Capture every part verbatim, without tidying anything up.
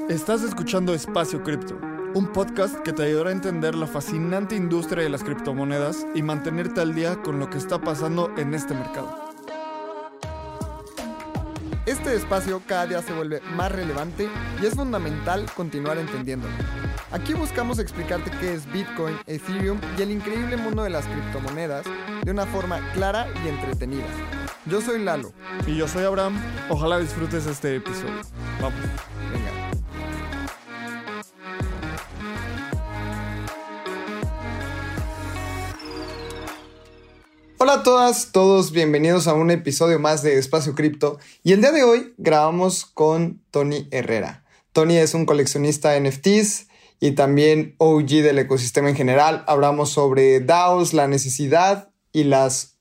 Estás escuchando Espacio Cripto, un podcast que te ayudará a entender la fascinante industria de las criptomonedas y mantenerte al día con lo que está pasando en este mercado. Este espacio cada día se vuelve más relevante y es fundamental continuar entendiéndolo. Aquí buscamos explicarte qué es Bitcoin, Ethereum y el increíble mundo de las criptomonedas de una forma clara y entretenida. Yo soy Lalo. Y yo soy Abraham. Ojalá disfrutes este episodio. Vamos. Venga. Hola a todas, todos, bienvenidos a un episodio más de Espacio Cripto. Y el día de hoy grabamos con Tony Herrera. Tony es un coleccionista de N F Ts y también O G del ecosistema en general. Hablamos sobre DAOs, la necesidad y las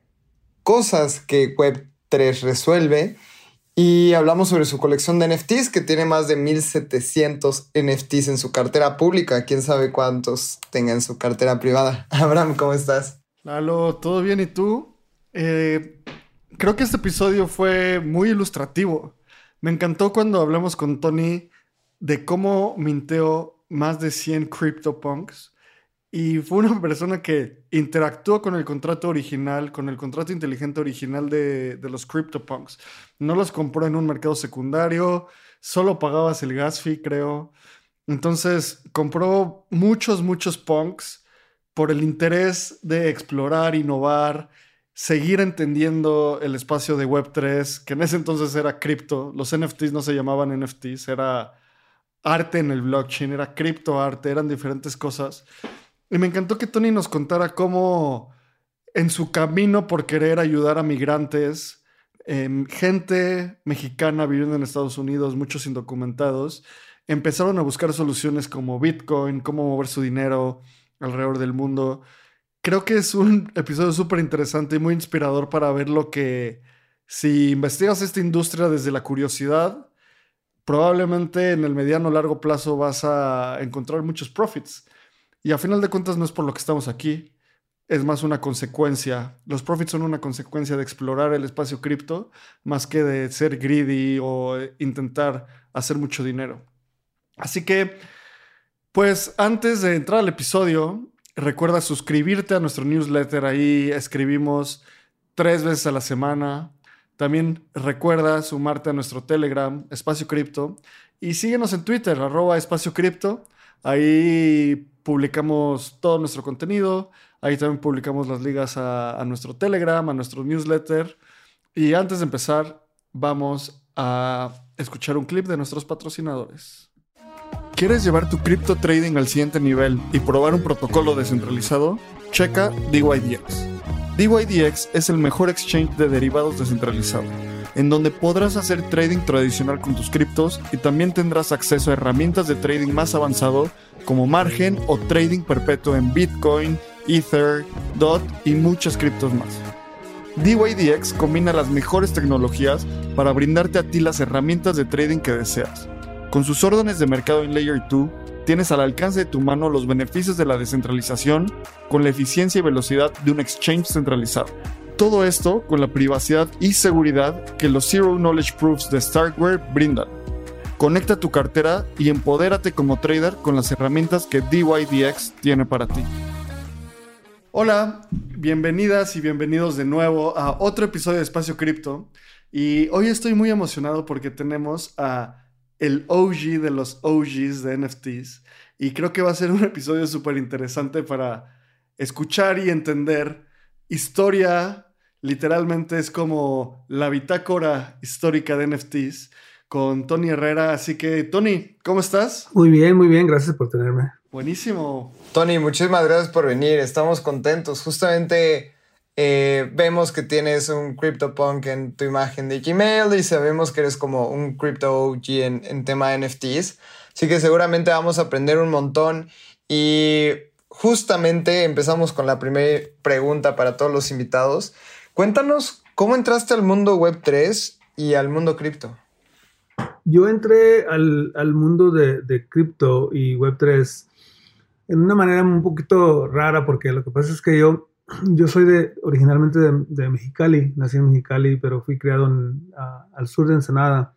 cosas que web tres resuelve. Y hablamos sobre su colección de N F Ts, que tiene más de mil setecientos N F Ts en su cartera pública. Quién sabe cuántos tenga en su cartera privada. Abraham, ¿cómo estás? Lalo, ¿todo bien? ¿Y tú? Eh, creo que este episodio fue muy ilustrativo. Me encantó cuando hablamos con Tony de cómo minteó más de cien CryptoPunks. Y fue una persona que interactuó con el contrato original, con el contrato inteligente original de, de los CryptoPunks. No los compró en un mercado secundario, solo pagabas el gas fee, creo. Entonces compró muchos, muchos punks por el interés de explorar, innovar, seguir entendiendo el espacio de web tres, que en ese entonces era cripto. Los N F Ts no se llamaban N F Ts, era arte en el blockchain, era criptoarte, eran diferentes cosas. Y me encantó que Tony nos contara cómo en su camino por querer ayudar a migrantes, eh, gente mexicana viviendo en Estados Unidos, muchos indocumentados, empezaron a buscar soluciones como Bitcoin, cómo mover su dinero alrededor del mundo. Creo que es un episodio súper interesante y muy inspirador para ver lo que, si investigas esta industria desde la curiosidad, probablemente en el mediano o largo plazo vas a encontrar muchos profits. Y a final de cuentas no es por lo que estamos aquí, es más una consecuencia. Los profits son una consecuencia de explorar el espacio cripto más que de ser greedy o intentar hacer mucho dinero. Así que, pues antes de entrar al episodio, recuerda suscribirte a nuestro newsletter. Ahí escribimos tres veces a la semana. También recuerda sumarte a nuestro Telegram, Espacio Cripto. Y síguenos en Twitter, arroba Espacio Cripto. Ahí publicamos todo nuestro contenido. Ahí también publicamos las ligas a, a nuestro Telegram, a nuestro newsletter. Y antes de empezar, vamos a escuchar un clip de nuestros patrocinadores. ¿Quieres llevar tu cripto trading al siguiente nivel y probar un protocolo descentralizado? Checa D Y D X. D Y D X es el mejor exchange de derivados descentralizado, en donde podrás hacer trading tradicional con tus criptos y también tendrás acceso a herramientas de trading más avanzado como margen o trading perpetuo en Bitcoin, Ether, D O T y muchas criptos más. D Y D X combina las mejores tecnologías para brindarte a ti las herramientas de trading que deseas. Con sus órdenes de mercado en Layer dos, tienes al alcance de tu mano los beneficios de la descentralización con la eficiencia y velocidad de un exchange centralizado. Todo esto con la privacidad y seguridad que los Zero Knowledge Proofs de Starkware brindan. Conecta tu cartera y empodérate como trader con las herramientas que D Y D X tiene para ti. Hola, bienvenidas y bienvenidos de nuevo a otro episodio de Espacio Cripto. Y hoy estoy muy emocionado porque tenemos a el O G de los O Gs de N F Ts. Y creo que va a ser un episodio súper interesante para escuchar y entender historia. Literalmente es como la bitácora histórica de N F Ts con Tony Herrera. Así que, Tony, ¿cómo estás? Muy bien, muy bien. Gracias por tenerme. Buenísimo. Tony, muchísimas gracias por venir. Estamos contentos. Justamente eh, vemos que tienes un CryptoPunk en tu imagen de Gmail y sabemos que eres como un Crypto O G en, en tema de N F Ts. Así que seguramente vamos a aprender un montón. Y justamente empezamos con la primera pregunta para todos los invitados. Cuéntanos, ¿cómo entraste al mundo web tres y al mundo cripto? Yo entré al, al mundo de, de cripto y web tres en una manera un poquito rara, porque lo que pasa es que yo, yo soy de, originalmente de, de Mexicali, nací en Mexicali, pero fui criado en, a, al sur de Ensenada.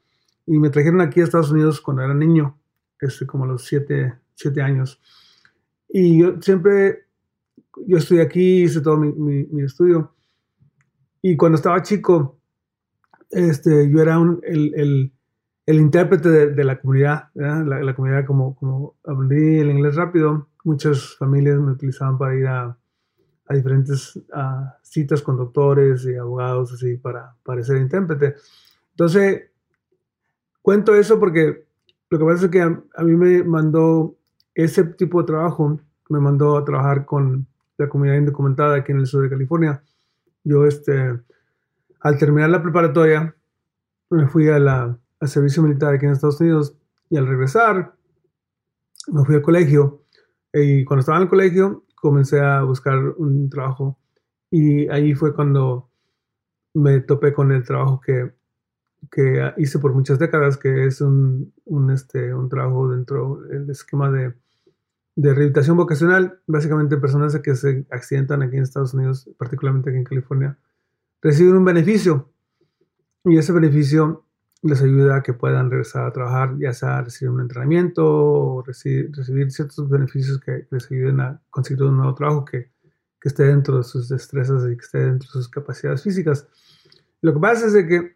y me trajeron aquí a Estados Unidos cuando era niño, este, como a los siete, siete años. Y yo siempre, yo estudié aquí, hice todo mi, mi, mi estudio. Y cuando estaba chico, este, yo era un, el, el, el intérprete de, de la comunidad, la, la comunidad como, como aprendí el inglés rápido, muchas familias me utilizaban para ir a, a diferentes uh, citas con doctores y abogados así para, para ser intérprete. Entonces, cuento eso porque lo que pasa es que a, a mí me mandó ese tipo de trabajo, me mandó a trabajar con la comunidad indocumentada aquí en el sur de California. Yo, este, al terminar la preparatoria, me fui a la, al servicio militar aquí en Estados Unidos y al regresar, me fui al colegio. Y cuando estaba en el colegio, comencé a buscar un trabajo y ahí fue cuando me topé con el trabajo que, que hice por muchas décadas, que es un, un, este, un trabajo dentro del esquema de, de rehabilitación vocacional. Básicamente personas que se accidentan aquí en Estados Unidos, particularmente aquí en California, reciben un beneficio y ese beneficio les ayuda a que puedan regresar a trabajar, ya sea recibir un entrenamiento o recibir, recibir ciertos beneficios que, que les ayuden a conseguir un nuevo trabajo que, que esté dentro de sus destrezas y que esté dentro de sus capacidades físicas. Lo que pasa es de que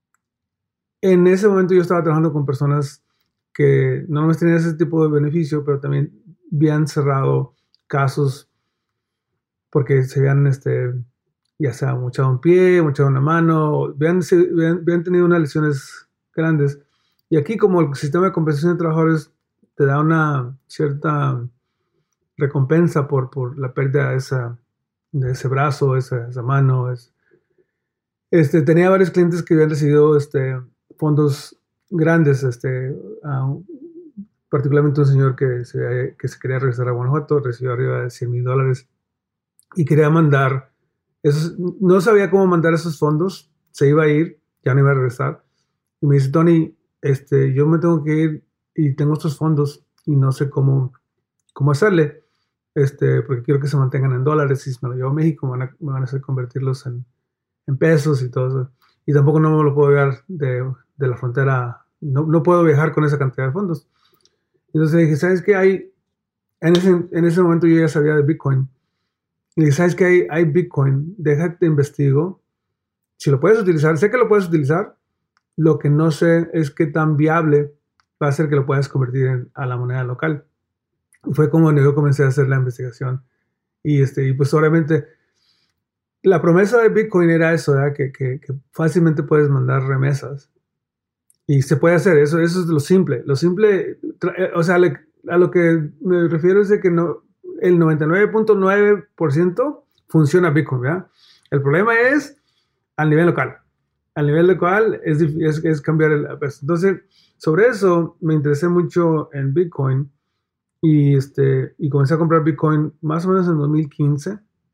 en ese momento yo estaba trabajando con personas que no nomás tenían ese tipo de beneficio, pero también habían cerrado casos porque se habían, este, ya sea mochado un pie, mochado una mano, habían, habían, habían tenido unas lesiones grandes. Y aquí, como el sistema de compensación de trabajadores te da una cierta recompensa por, por la pérdida de, esa, de ese brazo, esa, esa mano. Es, este, tenía varios clientes que habían recibido este, fondos grandes, este, uh, particularmente un señor que se, que se quería regresar a Guanajuato, recibió arriba de cien mil dólares y quería mandar, esos, no sabía cómo mandar esos fondos, se iba a ir, ya no iba a regresar, y me dice, Tony, este, yo me tengo que ir y tengo estos fondos y no sé cómo, cómo hacerle, este, porque quiero que se mantengan en dólares, y si me lo llevo a México me van a, me van a hacer convertirlos en, en pesos y todo eso, y tampoco no me lo puedo llevar de, de la frontera, no, no puedo viajar con esa cantidad de fondos. Entonces dije, ¿sabes qué hay? En ese, en ese momento yo ya sabía de Bitcoin. Y dije, ¿sabes qué hay? Hay Bitcoin, déjate investigo. Si lo puedes utilizar, sé que lo puedes utilizar. Lo que no sé es qué tan viable va a ser que lo puedas convertir en, a la moneda local. Y fue como yo comencé a hacer la investigación. Y, este, y pues obviamente la promesa de Bitcoin era eso, ¿verdad? Que, que, que fácilmente puedes mandar remesas. Y se puede hacer, eso, eso es lo simple. Lo simple, o sea, le, a lo que me refiero es de que no, el noventa y nueve punto nueve por ciento funciona Bitcoin, ¿verdad? El problema es al nivel local. Al nivel local es, es, es cambiar el... Entonces, sobre eso me interesé mucho en Bitcoin y, este, y comencé a comprar Bitcoin más o menos en dos mil quince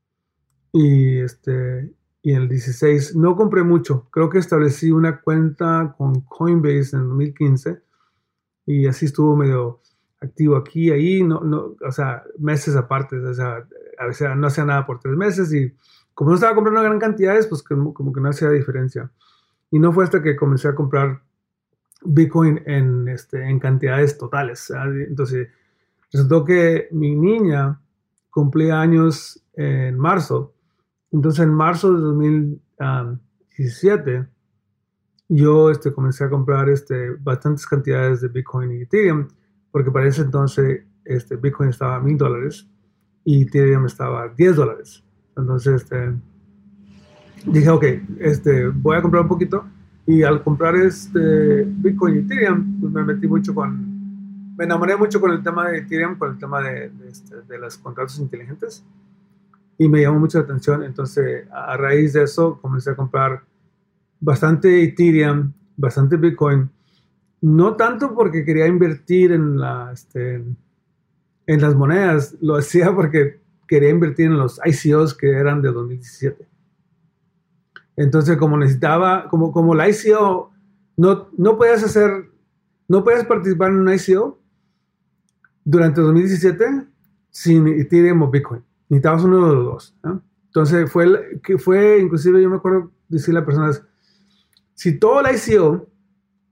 y, este, y en el dieciséis. No compré mucho. Creo que establecí una cuenta con Coinbase en dos mil quince y así estuvo medio activo aquí, ahí, no, no, o sea, meses aparte, o sea, a veces no hacía nada por tres meses y como no estaba comprando gran cantidades, pues como, como que no hacía diferencia. Y no fue hasta que comencé a comprar Bitcoin en, este, en cantidades totales. ¿Sabes? Entonces, resultó que mi niña cumplía años en marzo. Entonces, en marzo de dos mil diecisiete, yo este, comencé a comprar este, bastantes cantidades de Bitcoin y Ethereum, porque para ese entonces este, Bitcoin estaba a mil dólares y Ethereum estaba a diez dólares. Entonces este, dije, ok, este, voy a comprar un poquito. Y al comprar este Bitcoin y Ethereum, pues me metí mucho con, me enamoré mucho con el tema de Ethereum, con el tema de, de, este, de los contratos inteligentes. Y me llamó mucho la atención. Entonces, a raíz de eso, comencé a comprar bastante Ethereum, bastante Bitcoin. No tanto porque quería invertir en, la, este, en las monedas, lo hacía porque quería invertir en los I C Os que eran de dos mil diecisiete. Entonces, como necesitaba, como, como la I C O, no, no podías hacer, no podías participar en un I C O durante dos mil diecisiete sin Ethereum o Bitcoin. Necesitabas uno de los dos, ¿no? Entonces, fue, que fue, inclusive yo me acuerdo decirle a personas, si todo el I C O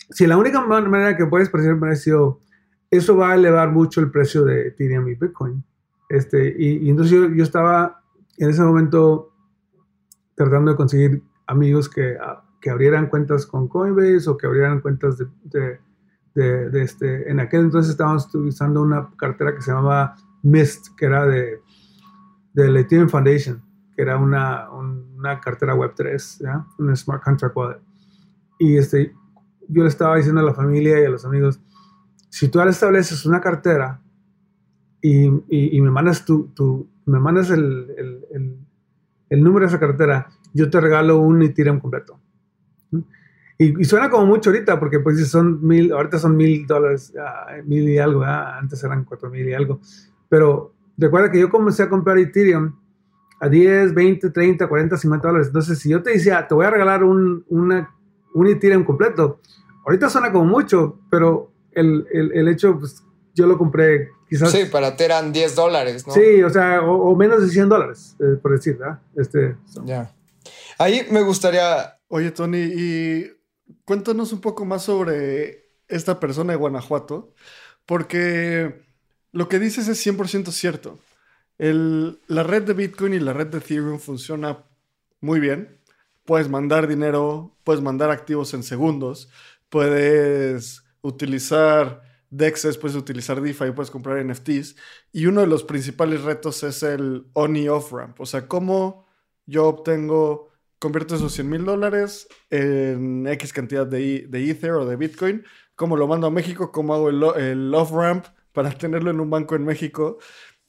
si la única manera que puedes predecir el precio, eso va a elevar mucho el precio de Ethereum y Bitcoin. Este, y, y entonces yo, yo estaba en ese momento tratando de conseguir amigos que, que abrieran cuentas con Coinbase o que abrieran cuentas de, de, de, de este. En aquel entonces estábamos utilizando una cartera que se llamaba Mist, que era de, de la Ethereum Foundation, que era una, una cartera web tres, ¿ya? Una Smart Contract Wallet. Y este, yo le estaba diciendo a la familia y a los amigos, si tú ahora estableces una cartera y, y, y me mandas, tu, tu, me mandas el, el, el, el número de esa cartera, yo te regalo un Ethereum completo. Y, y suena como mucho ahorita, porque pues son mil, ahorita son mil dólares, uh, mil y algo, ¿eh? Antes eran cuatro mil y algo. Pero recuerda que yo comencé a comprar Ethereum a diez, veinte, treinta, cuarenta, cincuenta dólares. Entonces, si yo te decía, te voy a regalar un, una, un Ethereum completo, ahorita suena como mucho, pero el, el, el hecho, pues yo lo compré quizás... Sí, para ti eran diez dólares, ¿no? Sí, o sea, o, o menos de cien dólares, eh, por decir, ¿verdad? Este, so. Ya. Ahí me gustaría... Oye, Tony, y cuéntanos un poco más sobre esta persona de Guanajuato, porque lo que dices es cien por ciento cierto. El, la red de Bitcoin y la red de Ethereum funciona muy bien. Puedes mandar dinero, puedes mandar activos en segundos, puedes utilizar D E Xs, puedes utilizar DeFi, puedes comprar N F Ts. Y uno de los principales retos es el on y off ramp. O sea, cómo yo obtengo, convierto esos cien mil dólares en X cantidad de, de Ether o de Bitcoin, cómo lo mando a México, cómo hago el, el off ramp para tenerlo en un banco en México.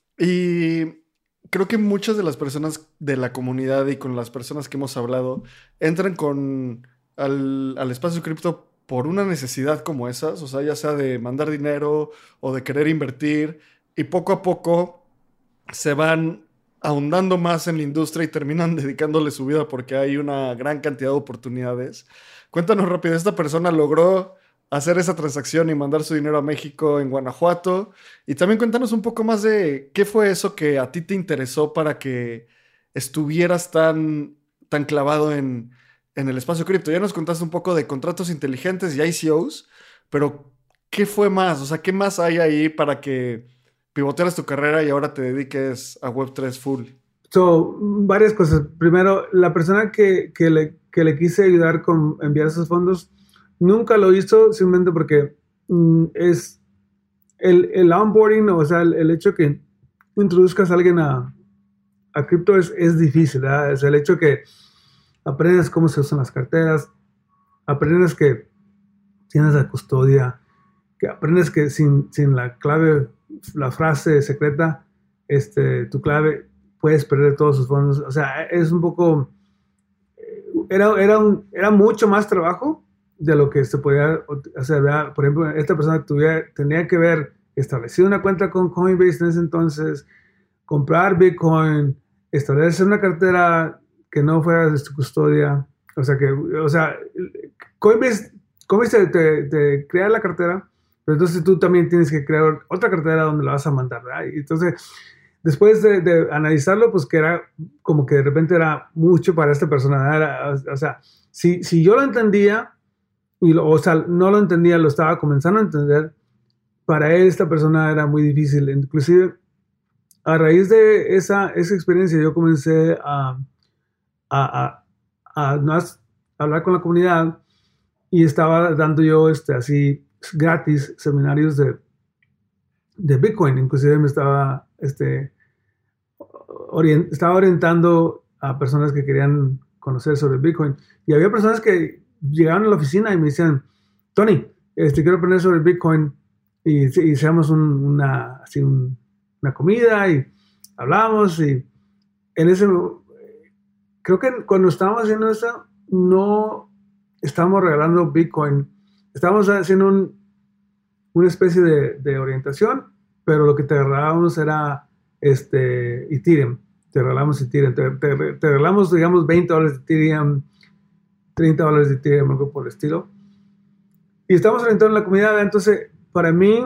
Y creo que muchas de las personas de la comunidad y con las personas que hemos hablado entran con al, al espacio cripto por una necesidad como esas, o sea, ya sea de mandar dinero o de querer invertir, y poco a poco se van ahondando más en la industria y terminan dedicándole su vida porque hay una gran cantidad de oportunidades. Cuéntanos rápido, esta persona logró hacer esa transacción y mandar su dinero a México en Guanajuato. Y también cuéntanos un poco más de qué fue eso que a ti te interesó para que estuvieras tan, tan clavado en, en el espacio cripto. Ya nos contaste un poco de contratos inteligentes y I C Os, pero ¿qué fue más? O sea, ¿qué más hay ahí para que pivotearas tu carrera y ahora te dediques a web tres full? So, varias cosas. Primero, la persona que, que, le, que le quise ayudar con enviar esos fondos nunca lo hizo simplemente porque mm, es el, el onboarding, o sea, el, el hecho que introduzcas a alguien a, a cripto es, es difícil, ¿verdad? Es el hecho que aprendes cómo se usan las carteras, aprendes que tienes la custodia, que aprendes que sin, sin la clave, la frase secreta, este, tu clave, puedes perder todos sus fondos. O sea, es un poco, era, era, un, era mucho más trabajo de lo que se podía hacer, ¿verdad? Por ejemplo, esta persona tuviera, tenía que ver establecido una cuenta con Coinbase en ese entonces, comprar Bitcoin, establecer una cartera que no fuera de su custodia. O sea, que, o sea, Coinbase, Coinbase te, te, te crea la cartera, pero entonces tú también tienes que crear otra cartera donde la vas a mandar, ¿verdad? Y entonces, después de, de analizarlo, pues que era como que de repente era mucho para esta persona. Era, o, o sea, si, si yo lo entendía, y lo, o sea, no lo entendía, lo estaba comenzando a entender, para él esta persona era muy difícil. Inclusive, a raíz de esa, esa experiencia, yo comencé a, a, a, a, a hablar con la comunidad y estaba dando yo este, así gratis seminarios de, de Bitcoin. Inclusive me estaba, este, orient, estaba orientando a personas que querían conocer sobre Bitcoin. Y había personas que llegaron a la oficina y me decían, Tony, este, quiero aprender sobre Bitcoin, y, y hicimos un, una, así un, una comida y hablamos, y en ese, creo que cuando estábamos haciendo eso, no estábamos regalando Bitcoin, estábamos haciendo un, una especie de, de orientación, pero lo que te regalábamos era este, Ethereum, te regalamos Ethereum, te, te, te regalamos, digamos, veinte dólares de Ethereum, treinta dólares de Ethereum, algo por el estilo. Y estamos orientando en la comunidad. Entonces, para mí,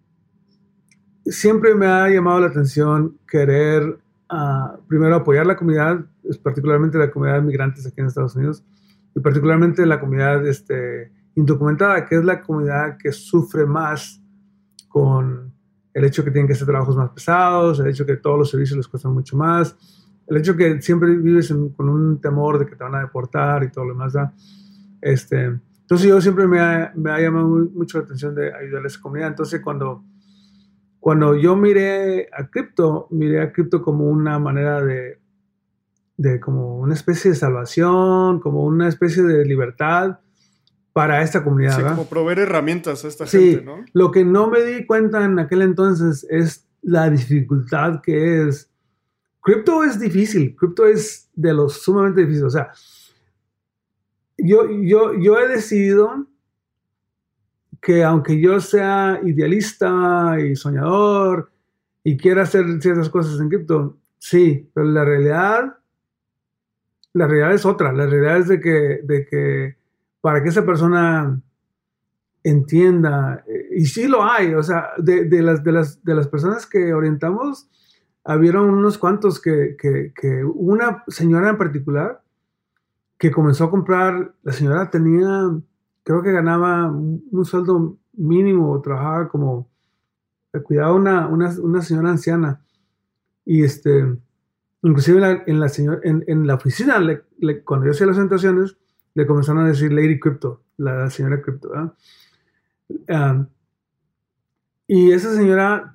siempre me ha llamado la atención querer, uh, primero, apoyar la comunidad, particularmente la comunidad de migrantes aquí en Estados Unidos, y particularmente la comunidad este, indocumentada, que es la comunidad que sufre más con el hecho que tienen que hacer trabajos más pesados, el hecho que todos los servicios les cuestan mucho más, el hecho que siempre vives en, con un temor de que te van a deportar y todo lo demás. ¿verdad? Este, entonces yo siempre me ha, me ha llamado mucho la atención de ayudar a esa comunidad. Entonces cuando, cuando yo miré a cripto, miré a cripto como una manera de, de como una especie de salvación, como una especie de libertad para esta comunidad. Sí, ¿verdad? como proveer herramientas a esta Sí, gente, ¿no? Lo que no me di cuenta en aquel entonces es la dificultad que es. Cripto es difícil, cripto es de lo sumamente difícil. O sea, yo, yo, yo he decidido que aunque yo sea idealista y soñador y quiera hacer ciertas cosas en cripto, sí, pero la realidad, la realidad es otra. La realidad es de que, de que para que esa persona entienda, y sí lo hay, o sea, de, de, las, de, las, de las personas que orientamos, habieron unos cuantos que, que, que una señora en particular que comenzó a comprar, la señora tenía, creo que ganaba un, un sueldo mínimo, trabajaba como, cuidaba una, una, una señora anciana, y este, inclusive en la, en la, señora, en, en la oficina, le, le, cuando yo hacía las presentaciones, le comenzaron a decir Lady Crypto, la señora Crypto, ¿verdad? Um, y esa señora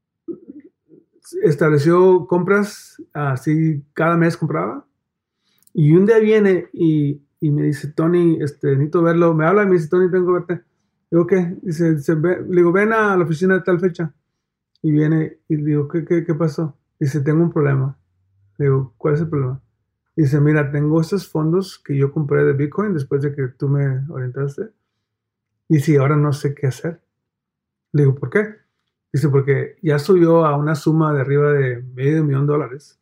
estableció compras, así cada mes compraba, y un día viene y, y me dice, Tony, este, necesito verlo, me habla y me dice, Tony, tengo que verte. Digo, ¿qué? Dice, dice ve, le digo, ven a la oficina de tal fecha, y viene y le digo, ¿qué, qué, qué pasó? Dice, tengo un problema. Le digo, ¿cuál es el problema? Dice, mira, tengo estos fondos que yo compré de Bitcoin después de que tú me orientaste, y si ahora no sé qué hacer. Le digo, ¿por qué? Dice, porque ya subió a una suma de arriba de medio millón de dólares.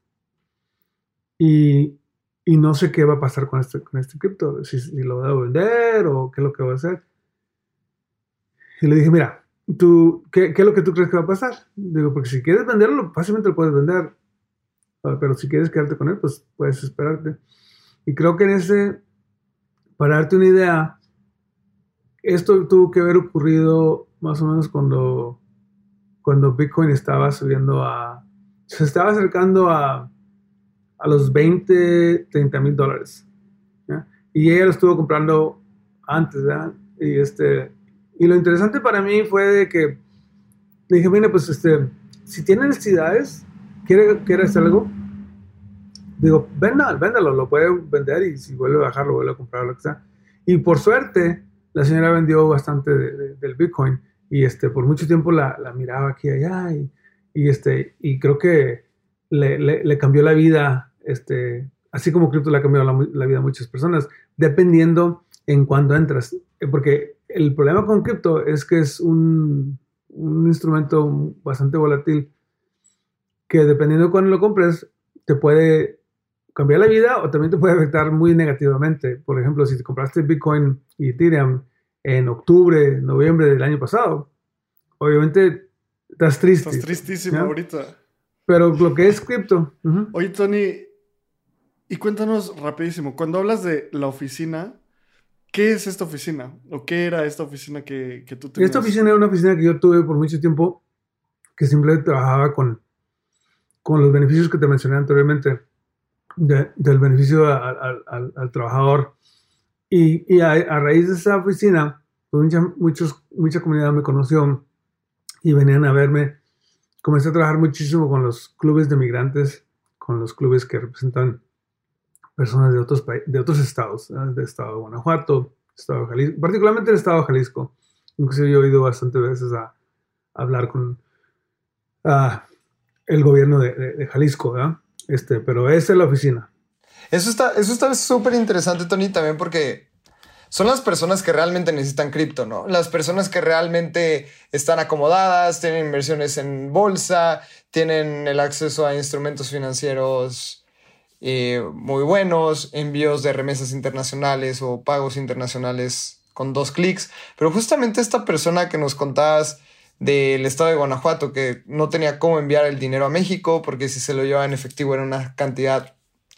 Y, y no sé qué va a pasar con este, con este cripto. Si, si lo debo vender o qué es lo que voy a hacer. Y le dije, mira, ¿tú, qué, ¿qué es lo que tú crees que va a pasar? Digo, porque si quieres venderlo, fácilmente lo puedes vender. Pero si quieres quedarte con él, pues puedes esperarte. Y creo que en ese, para darte una idea, esto tuvo que haber ocurrido más o menos cuando... cuando Bitcoin estaba subiendo a, se estaba acercando a, a los veinte, treinta mil dólares. ¿ya? Y ella lo estuvo comprando antes, ¿verdad? Y, este, y lo interesante para mí fue de que le dije, mira, pues este, si tiene necesidades, quiere, quiere hacer algo, digo, véndalo, véndalo, lo puede vender y si vuelve a bajar, lo vuelve a comprar, lo que sea. Y por suerte, la señora vendió bastante de, de, del Bitcoin. Y este, por mucho tiempo la, la miraba aquí y allá y, y, este, y creo que le, le, le cambió la vida, este, así como cripto le ha cambiado la, la vida a muchas personas, dependiendo en cuándo entras. Porque el problema con cripto es que es un, un instrumento bastante volátil que dependiendo de cuándo lo compres, te puede cambiar la vida o también te puede afectar muy negativamente. Por ejemplo, si te compraste Bitcoin y Ethereum en octubre, noviembre del año pasado, obviamente estás triste. Estás tristísimo ¿ya? ahorita. Pero lo que es cripto. Uh-huh. Oye, Tony, y cuéntanos rapidísimo, cuando hablas de la oficina, ¿qué es esta oficina? ¿O qué era esta oficina que, que tú tenías? Esta oficina era una oficina que yo tuve por mucho tiempo, que simplemente trabajaba con, con los beneficios que te mencioné anteriormente, de, del beneficio a, a, al, al trabajador. Y, y a, a raíz de esa oficina, pues mucha, muchos, mucha comunidad me conoció y venían a verme. Comencé a trabajar muchísimo con los clubes de migrantes, con los clubes que representan personas de otros, de otros estados, ¿eh? Del estado de Guanajuato, estado de Jalisco, particularmente el estado de Jalisco. Inclusive yo he ido bastantes veces a, a hablar con uh, el gobierno de, de, de Jalisco, ¿eh? este, pero esa es la oficina. Eso está eso está súper interesante, Tony, también porque son las personas que realmente necesitan cripto, ¿no? Las personas que realmente están acomodadas, tienen inversiones en bolsa, tienen el acceso a instrumentos financieros eh, muy buenos, envíos de remesas internacionales o pagos internacionales con dos clics. Pero justamente esta persona que nos contabas del estado de Guanajuato, que no tenía cómo enviar el dinero a México porque si se lo llevaba en efectivo era una cantidad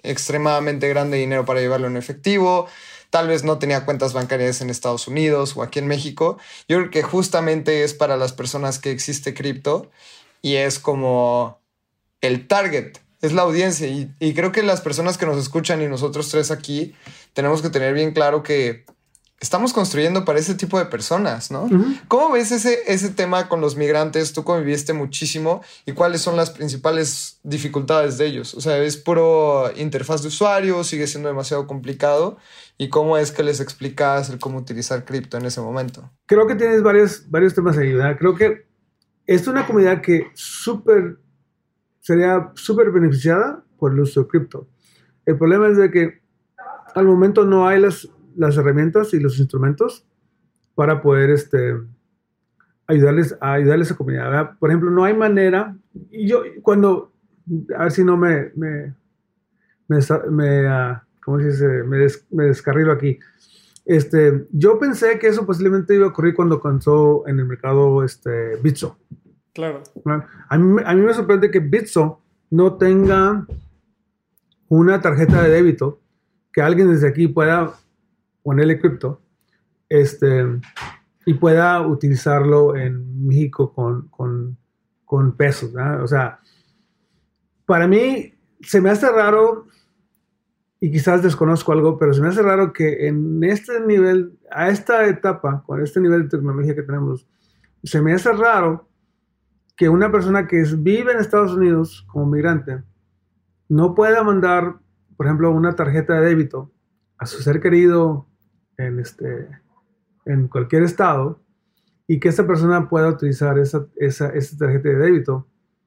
extremadamente grande dinero para llevarlo en efectivo. Tal vez no tenía cuentas bancarias en Estados Unidos o aquí en México. Yo creo que justamente es para las personas que existe cripto y es como el target, es la audiencia. Y, y creo que las personas que nos escuchan y nosotros tres aquí tenemos que tener bien claro que estamos construyendo para ese tipo de personas, ¿no? Uh-huh. ¿Cómo ves ese, ese tema con los migrantes? Tú conviviste muchísimo. ¿Y cuáles son las principales dificultades de ellos? O sea, ¿es puro interfaz de usuario? ¿Sigue siendo demasiado complicado? ¿Y cómo es que les explicas el cómo utilizar cripto en ese momento? Creo que tienes varios, varios temas ahí, ¿verdad? Creo que es una comunidad que súper, sería súper beneficiada por el uso de cripto. El problema es de que al momento no hay las... las herramientas y los instrumentos para poder este, ayudarles a ayudarles a la comunidad, ¿verdad? Por ejemplo, no hay manera, y yo cuando, a ver si no me, me, me, me uh, ¿cómo se dice? Me, des, me descarrilo aquí. Este, yo pensé que eso posiblemente iba a ocurrir cuando comenzó en el mercado este, Bitso. Claro. A mí, a mí me sorprende que Bitso no tenga una tarjeta de débito que alguien desde aquí pueda ponerle cripto este, y pueda utilizarlo en México con, con, con pesos, ¿verdad? O sea, para mí se me hace raro, y quizás desconozco algo, pero se me hace raro que en este nivel, a esta etapa, con este nivel de tecnología que tenemos, se me hace raro que una persona que vive en Estados Unidos como migrante no pueda mandar, por ejemplo, una tarjeta de débito a su ser querido en, este, en cualquier estado y que esa persona pueda utilizar esa, esa, esa tarjeta de débito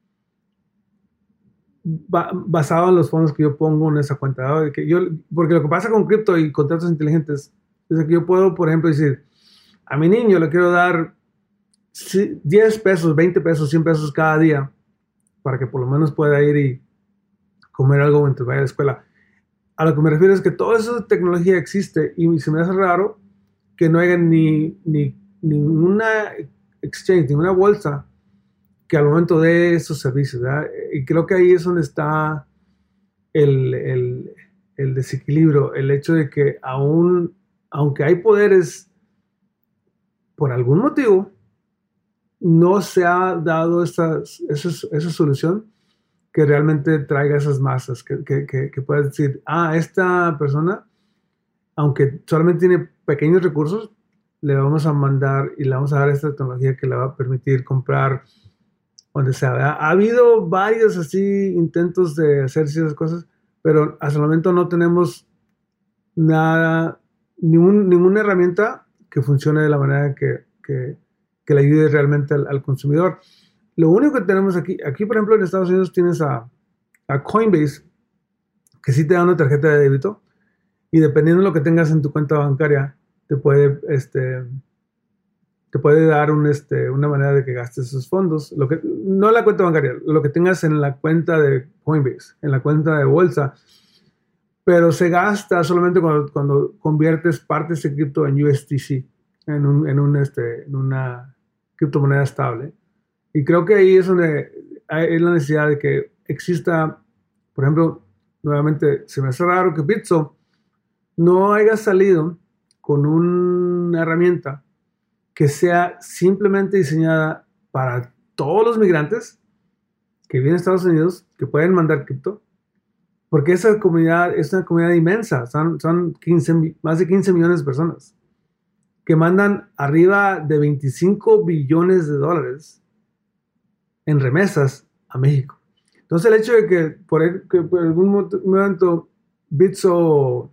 ba basado en los fondos que yo pongo en esa cuenta. ¿No? Que yo, porque lo que pasa con cripto y contratos inteligentes es que yo puedo, por ejemplo, decir a mi niño le quiero dar diez pesos, veinte pesos, cien pesos cada día para que por lo menos pueda ir y comer algo mientras vaya a la escuela. A lo que me refiero es que toda esa tecnología existe y se me hace raro que no haya ni, ni ninguna exchange, ninguna bolsa que al momento de esos servicios, ¿verdad? Y creo que ahí es donde está el, el, el desequilibrio, el hecho de que aún, aunque hay poderes, por algún motivo, no se ha dado esa, esa, esa solución que realmente traiga esas masas, que, que, que, que puedas decir, ah, esta persona, aunque solamente tiene pequeños recursos, le vamos a mandar y le vamos a dar esta tecnología que le va a permitir comprar donde sea. ¿Verdad? Ha habido varios así intentos de hacer esas cosas, pero hasta el momento no tenemos nada, ningún, ninguna herramienta que funcione de la manera que, que, que le ayude realmente al, al consumidor. Lo único que tenemos aquí, aquí por ejemplo en Estados Unidos tienes a, a Coinbase, que sí te da una tarjeta de débito, y dependiendo de lo que tengas en tu cuenta bancaria, te puede, este, te puede dar un, este, una manera de que gastes esos fondos. Lo que, no la cuenta bancaria, lo que tengas en la cuenta de Coinbase, en la cuenta de bolsa, pero se gasta solamente cuando, cuando conviertes partes de cripto en U S D C, en, un, en, un, este, en una criptomoneda estable. Y creo que ahí es donde hay la necesidad de que exista, por ejemplo, nuevamente, se me hace raro que Bitso no haya salido con una herramienta que sea simplemente diseñada para todos los migrantes que viven en Estados Unidos, que pueden mandar cripto, porque esa comunidad es una comunidad inmensa, son, son quince, más de quince millones de personas que mandan arriba de veinticinco billones de dólares en remesas a México. Entonces el hecho de que por, el, que por algún momento Bitso o,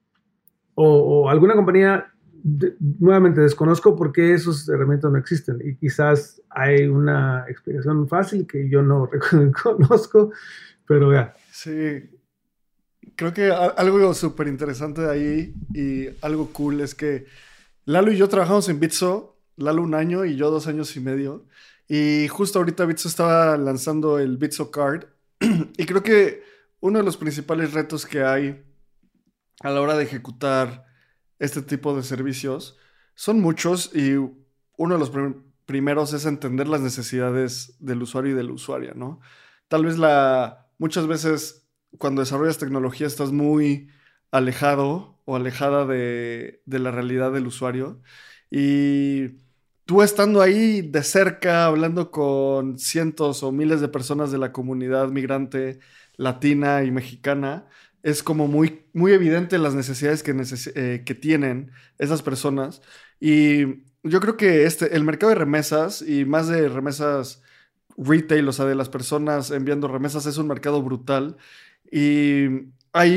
o alguna compañía, de, nuevamente desconozco por qué esas herramientas no existen y quizás hay una explicación fácil que yo no reconozco, pero ya. Sí, creo que algo súper interesante de ahí y algo cool es que Lalo y yo trabajamos en Bitso, Lalo un año y yo dos años y medio. Y justo ahorita Bitso estaba lanzando el Bitso Card. Y creo que uno de los principales retos que hay a la hora de ejecutar este tipo de servicios son muchos. Y uno de los prim- primeros es entender las necesidades del usuario y de la usuaria, ¿no? Tal vez la, muchas veces cuando desarrollas tecnología estás muy alejado o alejada de, de la realidad del usuario. Y tú estando ahí de cerca, hablando con cientos o miles de personas de la comunidad migrante latina y mexicana, es como muy, muy evidente las necesidades que, neces- eh, que tienen esas personas. Y yo creo que este, el mercado de remesas y más de remesas retail, o sea, de las personas enviando remesas, es un mercado brutal y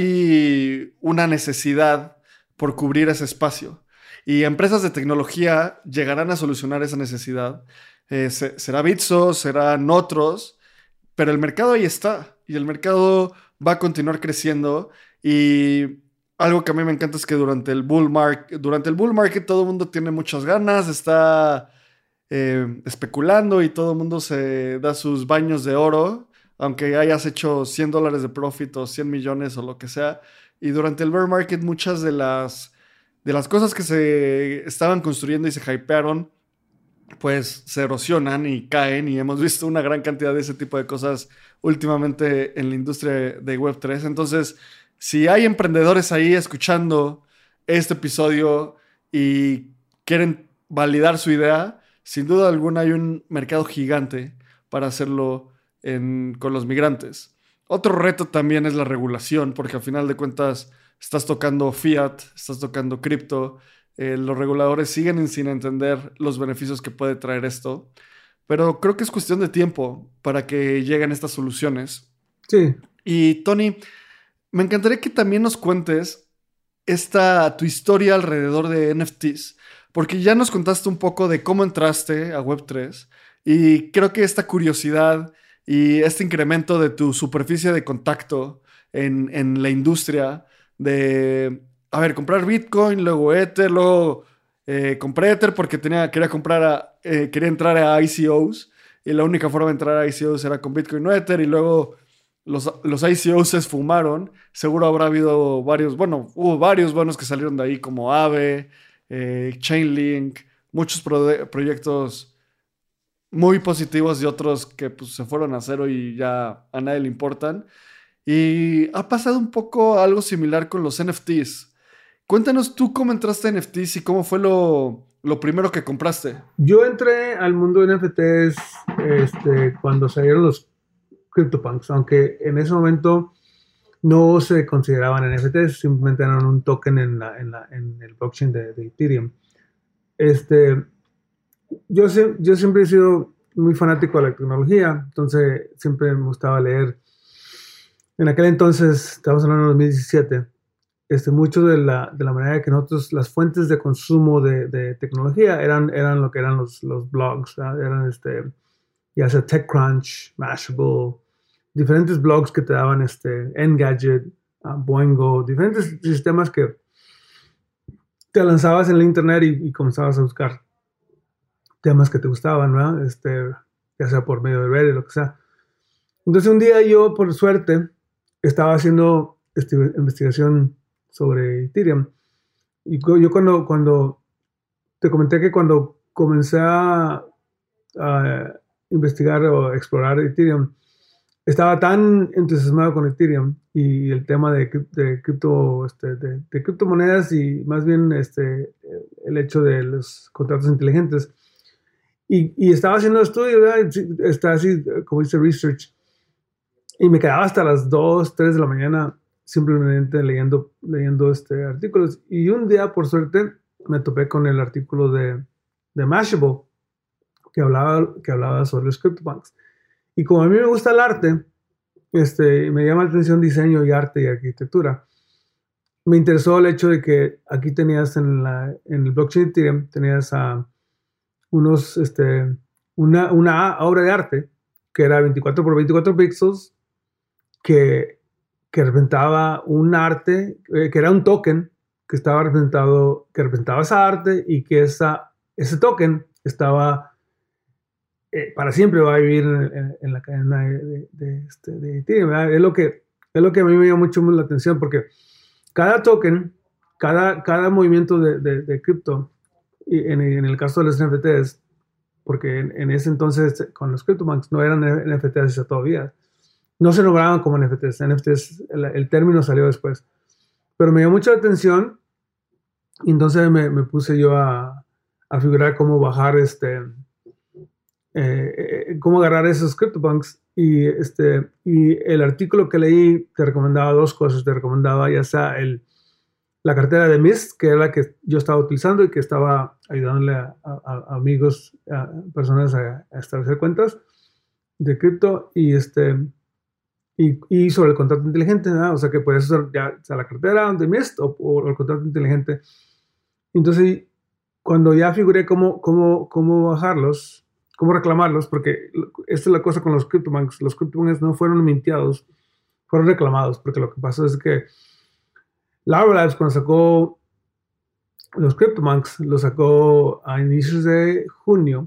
hay una necesidad por cubrir ese espacio. Y empresas de tecnología llegarán a solucionar esa necesidad. Eh, se- será Bitso, serán otros, pero el mercado ahí está y el mercado va a continuar creciendo. Y algo que a mí me encanta es que durante el bull market, durante el bull market todo el mundo tiene muchas ganas, está eh, especulando y todo el mundo se da sus baños de oro, aunque hayas hecho cien dólares de profit o cien millones o lo que sea. Y durante el bear market muchas de las, de las cosas que se estaban construyendo y se hypearon, pues se erosionan y caen y hemos visto una gran cantidad de ese tipo de cosas últimamente en la industria de web tres. Entonces, si hay emprendedores ahí escuchando este episodio y quieren validar su idea, sin duda alguna hay un mercado gigante para hacerlo en- con los migrantes. Otro reto también es la regulación, porque al final de cuentas estás tocando fiat, estás tocando cripto, eh, los reguladores siguen sin entender los beneficios que puede traer esto, pero creo que es cuestión de tiempo para que lleguen estas soluciones. Sí, Y Tony, me encantaría que también nos cuentes esta, tu historia alrededor de N F Ts, porque ya nos contaste un poco de cómo entraste a web tres y creo que esta curiosidad y este incremento de tu superficie de contacto en, en la industria de, a ver, comprar Bitcoin, luego Ether, luego eh, compré Ether porque tenía, quería comprar a, eh, quería entrar a I C Os y la única forma de entrar a I C Os era con Bitcoin o Ether y luego los, los I C Os se esfumaron. Seguro habrá habido varios, bueno, hubo varios buenos que salieron de ahí como Aave, eh, Chainlink, muchos pro- proyectos muy positivos y otros que pues, se fueron a cero y ya a nadie le importan. Y ha pasado un poco algo similar con los N F Ts. Cuéntanos tú cómo entraste a N F Ts y cómo fue lo, lo primero que compraste. yo entré al mundo de N F Ts este, cuando salieron los CryptoPunks, aunque en ese momento no se consideraban N F Ts, simplemente eran un token en, la, en, la, en el blockchain de, de Ethereum. Este, yo, se, yo siempre he sido muy fanático de la tecnología, entonces siempre me gustaba leer. En aquel entonces, estamos hablando de dos mil diecisiete, este, mucho de la, de la manera que nosotros, las fuentes de consumo de, de tecnología eran, eran lo que eran los, los blogs, ¿verdad? Eran este, ya sea TechCrunch, Mashable, diferentes blogs que te daban este, Engadget, uh, Boingo, diferentes sistemas que te lanzabas en la internet y, y comenzabas a buscar temas que te gustaban, ¿verdad? Este, ya sea por medio de Reddit, lo que sea. Entonces un día yo, por suerte, estaba haciendo este, investigación sobre Ethereum. Y yo cuando, cuando te comenté que cuando comencé a, a investigar o explorar Ethereum, estaba tan entusiasmado con Ethereum y el tema de, de, cripto, este, de, de criptomonedas y más bien este, el hecho de los contratos inteligentes. Y, y estaba haciendo estudios, está así, como dice, research. Y me quedaba hasta las dos, tres de la mañana simplemente leyendo, leyendo este, artículos. Y un día, por suerte, me topé con el artículo de, de Mashable que hablaba, que hablaba sobre los CryptoPunks. Y como a mí me gusta el arte, este, me llama la atención diseño y arte y arquitectura, me interesó el hecho de que aquí tenías en, la, en el blockchain Ethereum, tenías a unos, este, una, una obra de arte que era veinticuatro por veinticuatro píxeles, que, que representaba un arte, eh, que era un token que estaba representado, que representaba esa arte y que esa, ese token estaba eh, para siempre va a vivir en, en, en la cadena de, de, de, este, de Ethereum. Es lo, que, es lo que a mí me llama mucho la atención porque cada token, cada, cada movimiento de, de, de cripto, en, en el caso de los N F Ts, porque en, en ese entonces con los CryptoPunks no eran N F Ts todavía, no se nombraban como N F Ts. N F Ts, el, el término salió después. Pero me llamó mucha atención y entonces me, me puse yo a, a figurar cómo bajar este, eh, eh, cómo agarrar esos CryptoPunks. Y, este, y el artículo que leí te recomendaba dos cosas. Te recomendaba ya sea el, la cartera de Mist, que era la que yo estaba utilizando y que estaba ayudándole a, a, a amigos, a personas a, a establecer cuentas de cripto. Y, este, y, y sobre el contrato inteligente, ¿no? O sea que puedes usar ya sea la cartera de Mist o, o el contrato inteligente. Entonces, cuando ya figuré cómo, cómo, cómo bajarlos, cómo reclamarlos, porque esta es la cosa con los CryptoPunks. Los CryptoPunks no fueron minteados, fueron reclamados, porque lo que pasó es que Larva Labs, cuando sacó los CryptoPunks, los sacó a inicios de junio,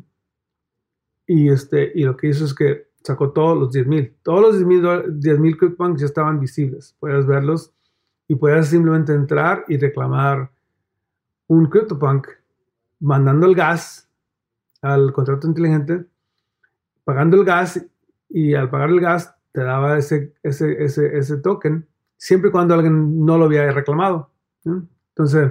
y, este, y lo que hizo es que sacó todos los diez mil. Todos los diez mil CryptoPunks ya estaban visibles. Puedes verlos y puedes simplemente entrar y reclamar un CryptoPunk mandando el gas al contrato inteligente, pagando el gas, y al pagar el gas te daba ese, ese, ese, ese token, siempre y cuando alguien no lo había reclamado, ¿no? Entonces,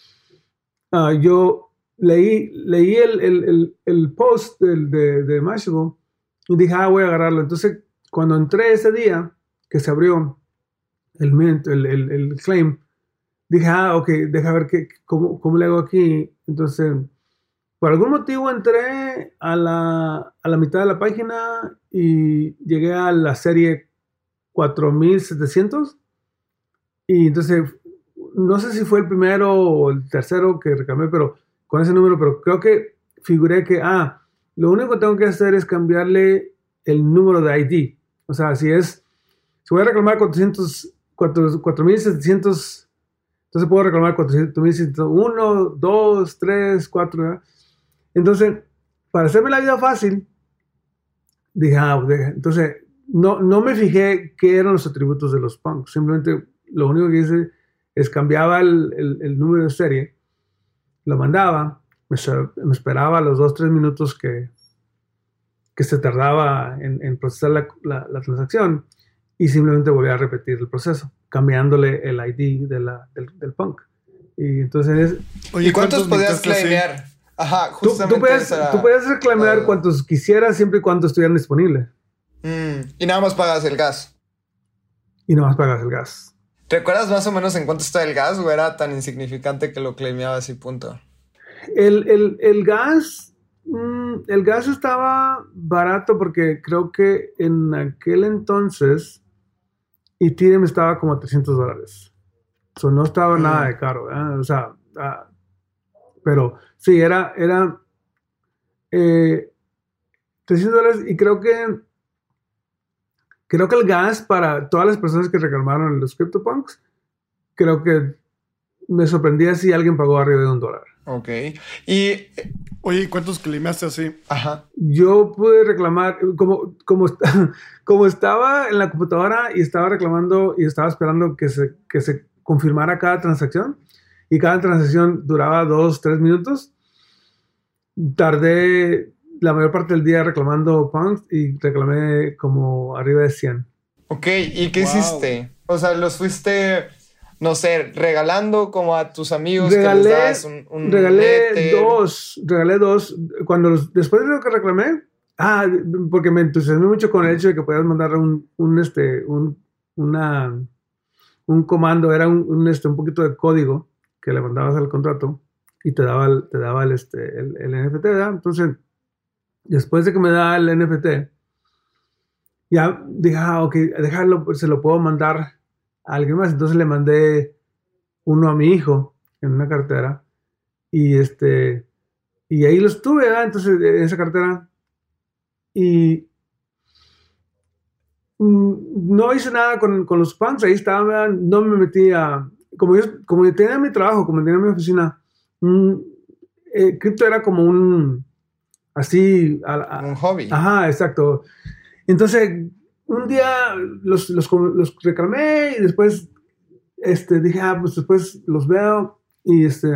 uh, yo leí, leí el, el, el, el post de, de, de Mashable y dije, ah, voy a agarrarlo. Entonces, cuando entré ese día que se abrió el mint, el, el, el claim, dije, ah, ok, deja ver qué, cómo, cómo le hago aquí. Entonces, por algún motivo entré a la, a la mitad de la página y llegué a la serie cuatro mil setecientos. Y entonces, no sé si fue el primero o el tercero que reclamé, pero con ese número, pero creo que figuré que, ah, lo único que tengo que hacer es cambiarle el número de I D. O sea, si es, si voy a reclamar cuatrocientos, cuatro mil setecientos, entonces puedo reclamar cuatro mil setecientos uno, dos, tres, cuatro, ¿verdad? Entonces, para hacerme la vida fácil, dije, ah, entonces, no, no me fijé qué eran los atributos de los punks. Simplemente lo único que hice es cambiaba el, el, el número de serie, lo mandaba, me, me esperaba los dos, tres minutos que, que se tardaba en, en procesar la, la, la transacción, y simplemente volvía a repetir el proceso, cambiándole el I D de la, del, del punk. Y entonces... Oye, ¿y cuántos, ¿cuántos podías claimear? Ajá, justamente. Tú, tú, puedes, era, tú puedes reclamar uh, cuantos quisieras siempre y cuando estuvieran disponibles. Mm, y nada más pagas el gas. Y nada más pagas el gas. ¿Recuerdas más o menos en cuánto está el gas o era tan insignificante que lo claimeabas y punto? El, el, el gas... Mm, el gas estaba barato porque creo que en aquel entonces Ethereum estaba como a trescientos dólares. O sea, no estaba mm. nada de caro, ¿eh? O sea... Uh, pero sí, era, era eh, trescientos dólares, y creo que creo que el gas para todas las personas que reclamaron los CryptoPunks, creo que me sorprendía si alguien pagó arriba de un dólar. Ok. Y, oye, ¿cuántos claimaste así? Ajá. Yo pude reclamar, como, como, como estaba en la computadora y estaba reclamando y estaba esperando que se, que se confirmara cada transacción, y cada transacción duraba dos, tres minutos. Tardé la mayor parte del día reclamando punks y reclamé como arriba de cien. Ok, ¿y qué wow. hiciste? O sea, ¿los fuiste, no sé, regalando como a tus amigos? Regalé, que les das un, un regalé letter? dos, regalé dos. Cuando los, después de lo que reclamé, ah, porque me entusiasmé mucho con el hecho de que podías mandar un, un, este, un, una, un comando, era un, un, este, un poquito de código que le mandabas al contrato y te daba el, te daba el, este, el, el N F T, ¿verdad? Entonces, después de que me da el N F T, ya dije, ah, ok, dejarlo, se lo puedo mandar a alguien más. Entonces le mandé uno a mi hijo en una cartera, y este, y ahí los tuve, ¿verdad? Entonces, en esa cartera, y no hice nada con, con los punks, ahí estaba, ¿verdad? No me metí a... Como yo, como yo tenía mi trabajo, como tenía mi oficina, mmm, eh, cripto era como un, así... A, a, un hobby. Ajá, exacto. Entonces, un día los, los, los reclamé y después este, dije, ah, pues después los veo, y este...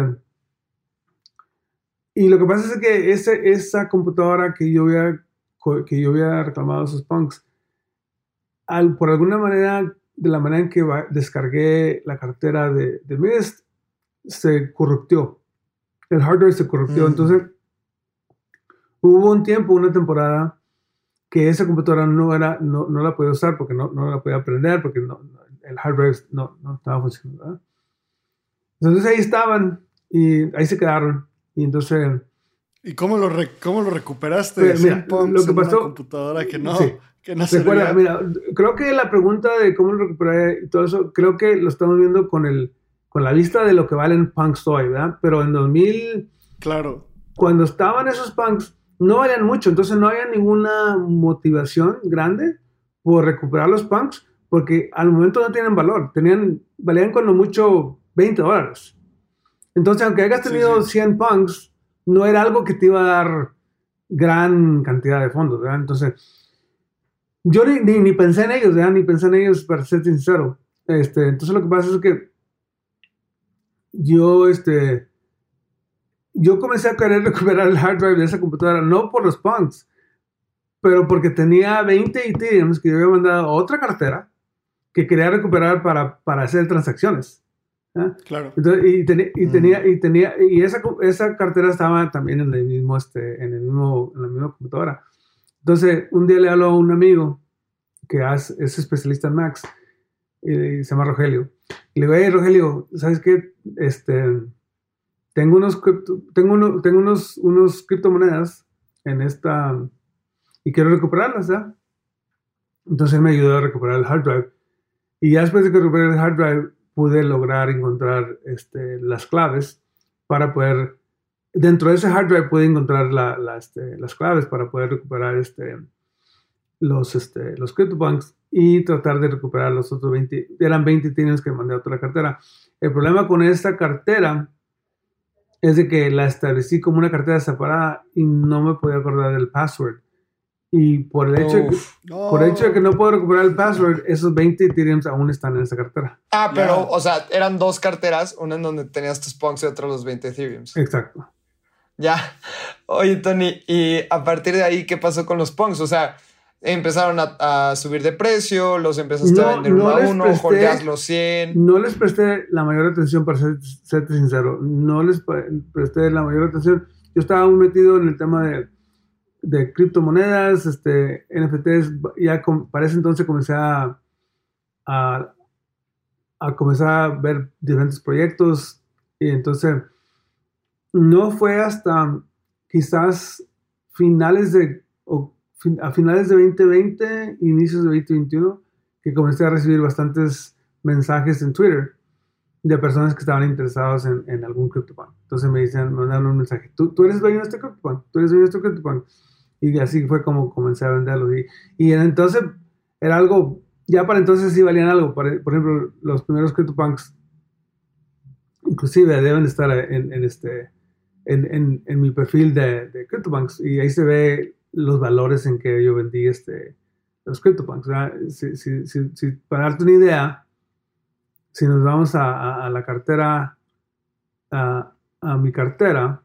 Y lo que pasa es que ese, esa computadora que yo había, que yo había reclamado esos punks, al, por alguna manera, de la manera en que va, descargué la cartera de, de Mist, se corruptió. El hard drive se corruptió. Mm. Entonces, hubo un tiempo, una temporada, que esa computadora no, era, no, no la podía usar porque no, no la podía prender, porque no, no, el hard drive no, no estaba funcionando, ¿verdad? Entonces ahí estaban y ahí se quedaron. Y entonces... ¿Y cómo lo, re, cómo lo recuperaste? Pues, mira, lo que pasó... Una computadora que no, sí. que no Recuerda, mira, creo que la pregunta de cómo lo recuperé y todo eso, creo que lo estamos viendo con, el, con la lista de lo que valen punks hoy, ¿verdad? Pero en dos mil... Claro. Cuando estaban esos punks, no valían mucho, entonces no había ninguna motivación grande por recuperar los punks, porque al momento no tienen valor, tenían, valían cuando mucho veinte dólares. Entonces, aunque hayas tenido sí, sí. cien punks, no era algo que te iba a dar gran cantidad de fondos, ¿verdad? Entonces, yo ni, ni, ni pensé en ellos, ¿verdad? Ni pensé en ellos, para ser sincero. Este, entonces, lo que pasa es que yo, este... Yo comencé a querer recuperar el hard drive de esa computadora, no por los punks, pero porque tenía veinte Ethereums que yo había mandado a otra cartera que quería recuperar para, para hacer transacciones. ¿eh? Claro. Entonces, y, ten, y tenía, y tenía, y esa, esa cartera estaba también en el mismo, este, en el mismo, en la misma computadora. Entonces, un día le hablo a un amigo que es, es especialista en Macs, y se llama Rogelio. Y le digo, hey, Rogelio, ¿sabes qué? Este... Tengo unos, tengo uno, tengo unos, unos criptomonedas en esta y quiero recuperarlas, ¿ya? Entonces él me ayudó a recuperar el hard drive. Y ya después de que recuperé el hard drive, pude lograr encontrar este, las claves para poder, dentro de ese hard drive pude encontrar la, la, este, las claves para poder recuperar este, los, este, los CryptoPunks y tratar de recuperar los otros veinte, eran veinte Ethereums que mandé a otra cartera. El problema con esta cartera es de que la establecí como una cartera separada y no me podía acordar del password. Y por el hecho, de que, no. por el hecho de que no puedo recuperar el password, esos veinte Ethereums aún están en esa cartera. Ah, pero, yeah. o sea, eran dos carteras, una en donde tenías tus punks y otra los veinte Ethereums. Exacto. Ya. Oye, Tony, y a partir de ahí, ¿qué pasó con los punks? O sea, empezaron a, a subir de precio, los empezaste no, a vender no uno a uno, holdeas los cien. No les presté la mayor atención, para ser, ser sincero. No les presté la mayor atención. Yo estaba muy metido en el tema de, de criptomonedas, este, N F Ts. Ya con, para ese entonces comencé a, a, a comenzar a ver diferentes proyectos. Y entonces, no fue hasta quizás finales de... O, a finales de veinte veinte, inicios de veinte veintiuno, que comencé a recibir bastantes mensajes en Twitter de personas que estaban interesados en, en algún CryptoPunk. Entonces me dicen, me mandaron un mensaje, ¿Tú, tú eres dueño de este CryptoPunk, tú eres dueño de este CryptoPunk. Y así fue como comencé a venderlos. Y, y entonces era algo, ya para entonces sí valían algo. Por, por ejemplo, los primeros CryptoPunks, inclusive deben de estar en, en, este, en, en, en mi perfil de, de CryptoPunks. Y ahí se ve los valores en que yo vendí este, los CryptoPunks. Si, si, si, si, para darte una idea, si nos vamos a, a, a la cartera, a, a mi cartera.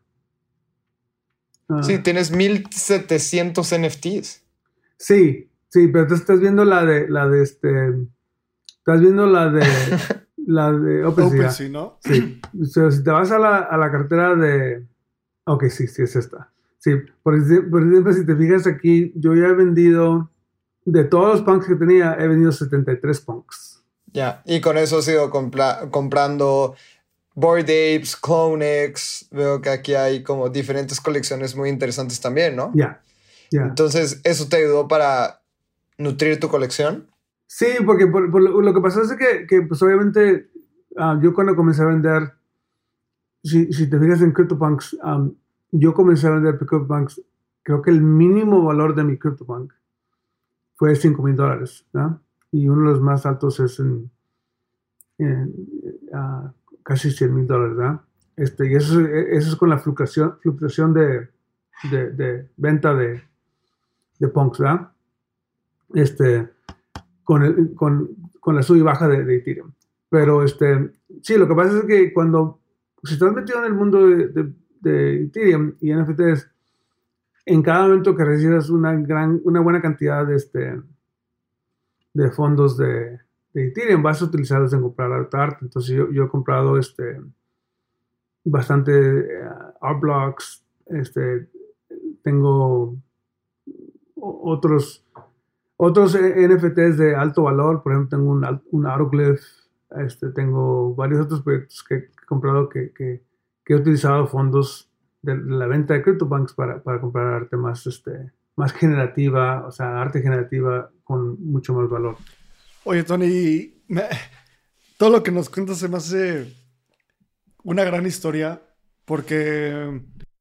Uh, sí, tienes mil setecientos N F Ts. Sí, sí, pero tú estás viendo la de, la de este, estás viendo la de, la de OpenSea, OpenSea, ¿no? Sí, o sea, si te vas a la, a la cartera de, ok, sí, sí, es esta. Sí, por ejemplo, si te fijas aquí, yo ya he vendido, de todos los punks que tenía, he vendido setenta y tres punks. Ya, yeah. Y con eso has ido compra- comprando Bored Apes, CloneX, veo que aquí hay como diferentes colecciones muy interesantes también, ¿no? Ya, yeah. ya. Yeah. Entonces, ¿eso te ayudó para nutrir tu colección? Sí, porque por, por lo, lo que pasó es que, que pues obviamente, uh, yo cuando comencé a vender, si, si te fijas en CryptoPunks, um, yo comencé a vender CryptoPunks, creo que el mínimo valor de mi CryptoPunk fue cinco mil dólares, ¿no? Y uno de los más altos es en, en uh, casi cien mil dólares, ¿no? Este, y eso, eso es con la fluctuación, fluctuación de, de, de venta de, de punks, ¿no? Este, con, el, con, con la sub y baja de, de Ethereum. Pero este, sí, lo que pasa es que cuando, si estás metido en el mundo de, de de Ethereum y N F Ts, en cada momento que recibas una gran, una buena cantidad de este, de fondos de, de Ethereum, vas a utilizarlos en comprar arte. Entonces yo, yo he comprado este, bastante uh, art blocks, este, tengo otros, otros N F Ts de alto valor, por ejemplo tengo un, un Autoglyph, este, tengo varios otros proyectos que he comprado que, que, que he utilizado fondos de, de la venta de CryptoPunks para, para comprar arte más, este, más generativa, o sea, arte generativa con mucho más valor. Oye, Tony, me, todo lo que nos cuentas se me hace una gran historia, porque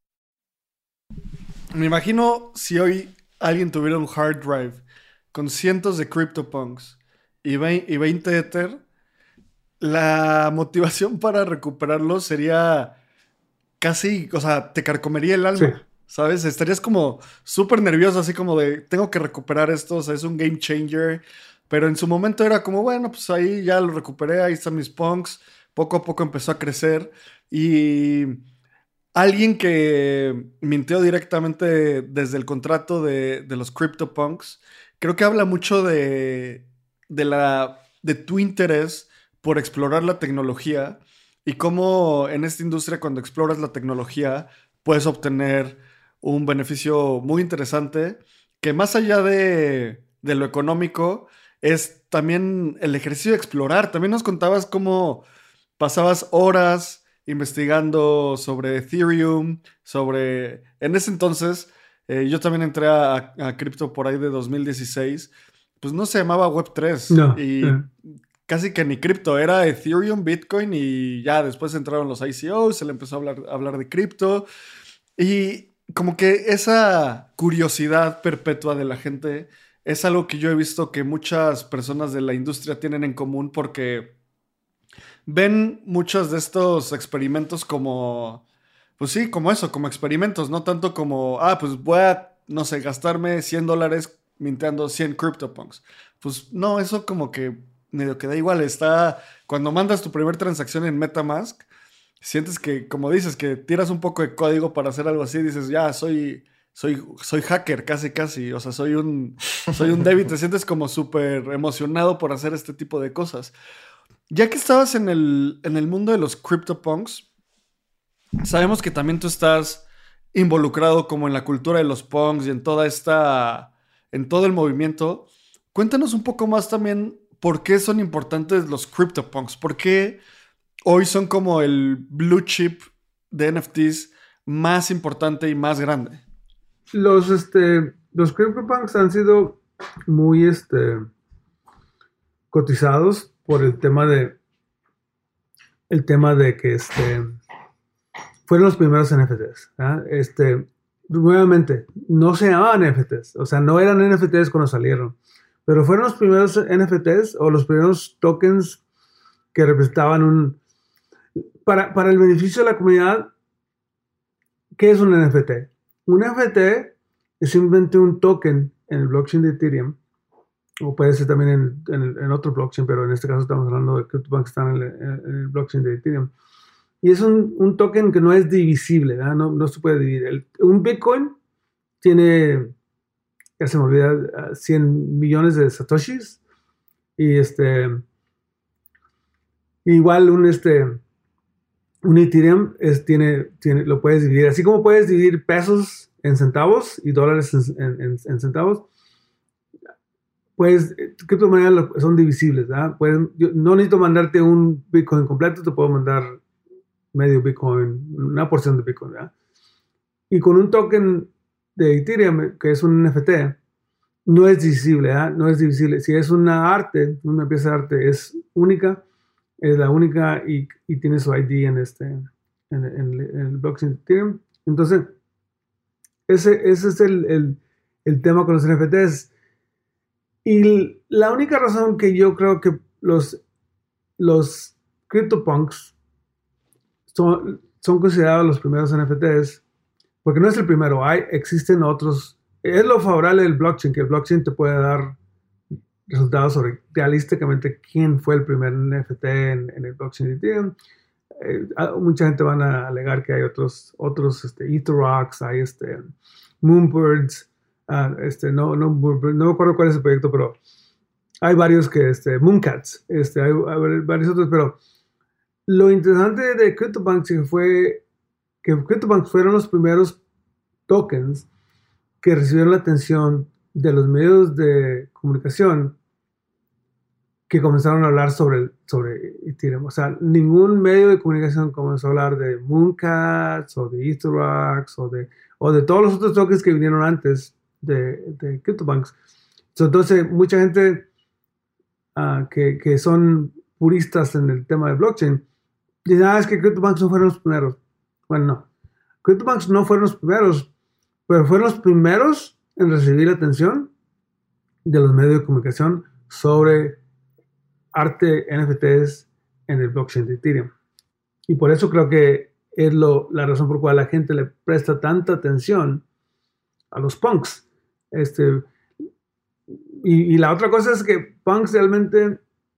me imagino si hoy alguien tuviera un hard drive con cientos de CryptoPunks y, y veinte Ether, la motivación para recuperarlos sería casi, o sea, te carcomería el alma. Sí. ¿Sabes? Estarías como súper nervioso, así como de, tengo que recuperar esto, o sea, es un game changer. Pero en su momento era como, bueno, pues ahí ya lo recuperé, ahí están mis punks. Poco a poco empezó a crecer. Y alguien que mintió directamente desde el contrato de, de los CryptoPunks, creo que habla mucho de, de, la, de tu interés por explorar la tecnología y cómo en esta industria, cuando exploras la tecnología, puedes obtener un beneficio muy interesante que más allá de, de lo económico es también el ejercicio de explorar. También nos contabas cómo pasabas horas investigando sobre Ethereum, sobre... En ese entonces, eh, yo también entré a, a cripto por ahí de dos mil dieciséis, pues no se llamaba web tres. No, y no. Casi que ni cripto, era Ethereum, Bitcoin y ya después entraron los I C Os, se le empezó a hablar, a hablar de cripto. Y como que esa curiosidad perpetua de la gente es algo que yo he visto que muchas personas de la industria tienen en común, porque ven muchos de estos experimentos como, pues sí, como eso, como experimentos, no tanto como, ah, pues voy a, no sé, gastarme cien dólares minteando cien CryptoPunks. Pues no, eso como que medio que da igual. Está, cuando mandas tu primera transacción en MetaMask, sientes que, como dices, que tiras un poco de código para hacer algo así, dices, ya, soy, soy, soy hacker, casi, casi, o sea, soy un, soy un David, te sientes como súper emocionado por hacer este tipo de cosas. Ya que estabas en el, en el mundo de los CryptoPunks, sabemos que también tú estás involucrado como en la cultura de los punks y en toda esta, en todo el movimiento. Cuéntanos un poco más también por qué son importantes los CryptoPunks, por qué hoy son como el blue chip de N F Ts más importante y más grande. Los, este, los CryptoPunks han sido muy este, cotizados por el tema de el tema de que este, fueron los primeros N F Ts. ¿eh? Este, nuevamente, no se llamaban N F Ts, o sea, no eran N F Ts cuando salieron, pero fueron los primeros N F Ts o los primeros tokens que representaban un... Para, para el beneficio de la comunidad, ¿qué es un N F T? Un N F T es simplemente un token en el blockchain de Ethereum, o puede ser también en, en, en otro blockchain, pero en este caso estamos hablando de CryptoPunks que están en el, en el blockchain de Ethereum. Y es un, un token que no es divisible, no, no se puede dividir. El, un Bitcoin tiene, ya se me olvida, cien millones de satoshis, y este, igual un este... un Ethereum es, tiene, tiene, lo puedes dividir, así como puedes dividir pesos en centavos y dólares en, en, en centavos, pues criptomonedas son divisibles, ¿verdad? Puedes, yo no necesito mandarte un Bitcoin completo, te puedo mandar medio Bitcoin, una porción de Bitcoin, ¿verdad? Y con un token de Ethereum, que es un N F T, no es divisible, ¿verdad? No es divisible. Si es una arte, una pieza de arte, es única, es la única y, y tiene su I D en, este, en, en, en el blockchain de Ethereum. Entonces, ese, ese es el, el, el tema con los N F Ts. Y la única razón que yo creo que los, los CryptoPunks son, son considerados los primeros N F Ts, porque no es el primero, hay, existen otros. Es lo favorable del blockchain, que el blockchain te puede dar resultados sobre realísticamente quién fue el primer N F T en, en el blockchain de Ethereum. Eh, mucha gente van a alegar que hay otros, otros este, Etherrocks, hay este, Moonbirds, uh, este, no, no, no me acuerdo cuál es el proyecto, pero hay varios que, este, Mooncats, este, hay, hay varios otros, pero lo interesante de CryptoPunks fue que CryptoPunks fueron los primeros tokens que recibieron la atención de los medios de comunicación que comenzaron a hablar sobre, sobre Ethereum. O sea, ningún medio de comunicación comenzó a hablar de Mooncats o de Etherrocks o de, o de todos los otros tokens que vinieron antes de, de CryptoPunks. Entonces, mucha gente uh, que, que son puristas en el tema de blockchain dicen, ah, es que CryptoPunks no fueron los primeros. Bueno, no. CryptoPunks no fueron los primeros, pero fueron los primeros en recibir la atención de los medios de comunicación sobre arte N F Ts en el blockchain de Ethereum. Y por eso creo que es lo, la razón por la cual la gente le presta tanta atención a los punks. Este, y, y la otra cosa es que punks realmente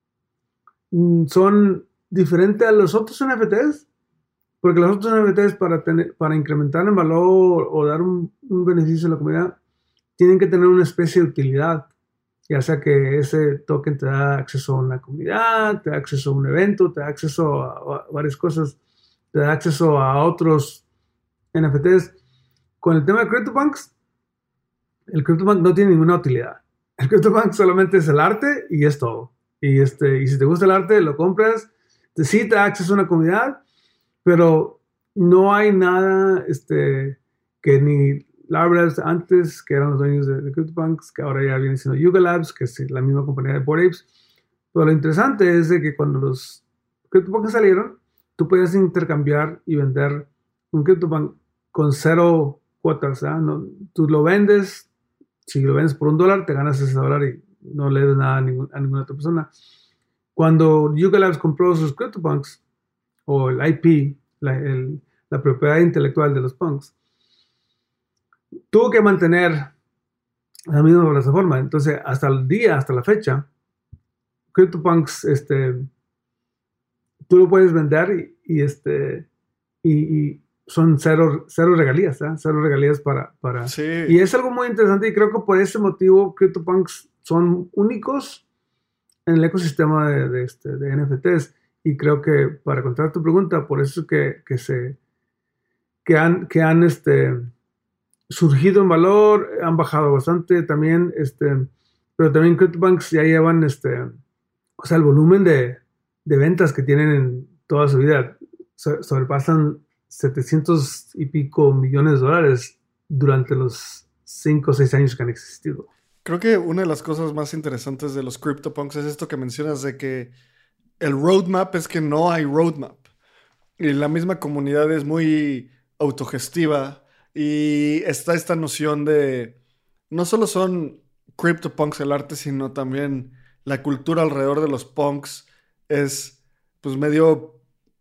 mm, son diferentes a los otros N F Ts, porque los otros N F Ts para, tener, para incrementar el valor o dar un, un beneficio a la comunidad tienen que tener una especie de utilidad. Ya sea que ese token te da acceso a una comunidad, te da acceso a un evento, te da acceso a, a varias cosas, te da acceso a otros N F Ts. Con el tema de CryptoPunks, el CryptoPunk no tiene ninguna utilidad. El CryptoPunk solamente es el arte y es todo. Y, este, y si te gusta el arte, lo compras. Sí te da acceso a una comunidad, pero no hay nada este, que ni Labs antes, que eran los dueños de, de CryptoPunks, que ahora ya viene siendo Yuga Labs, que es la misma compañía de Bored Apes. Pero lo interesante es de que cuando los CryptoPunks salieron, tú podías intercambiar y vender un CryptoPunk con cero cuotas. ¿eh? No, tú lo vendes, si lo vendes por un dólar, te ganas ese dólar y no le des nada a, ningún, a ninguna otra persona. Cuando Yuga Labs compró sus CryptoPunks, o el I P, la, el, la propiedad intelectual de los punks, tuvo que mantener la misma plataforma. Entonces, hasta el día, hasta la fecha, CryptoPunks, este, tú lo puedes vender y, y este, y, y son cero, cero regalías, ¿eh? Cero regalías para, para... Sí. Y es algo muy interesante y creo que por ese motivo CryptoPunks son únicos en el ecosistema de, de, este, de N F Ts. Y creo que, para contestar tu pregunta, por eso que, que se que han, que han este, surgido en valor, han bajado bastante también, este, pero también CryptoPunks ya llevan, este, o sea, el volumen de, de ventas que tienen en toda su vida so, sobrepasan setecientos y pico millones de dólares durante los cinco o seis años que han existido. Creo que una de las cosas más interesantes de los CryptoPunks es esto que mencionas de que el roadmap es que no hay roadmap. Y la misma comunidad es muy autogestiva. Y está esta noción de... No solo son CryptoPunks el arte, sino también la cultura alrededor de los punks es pues medio...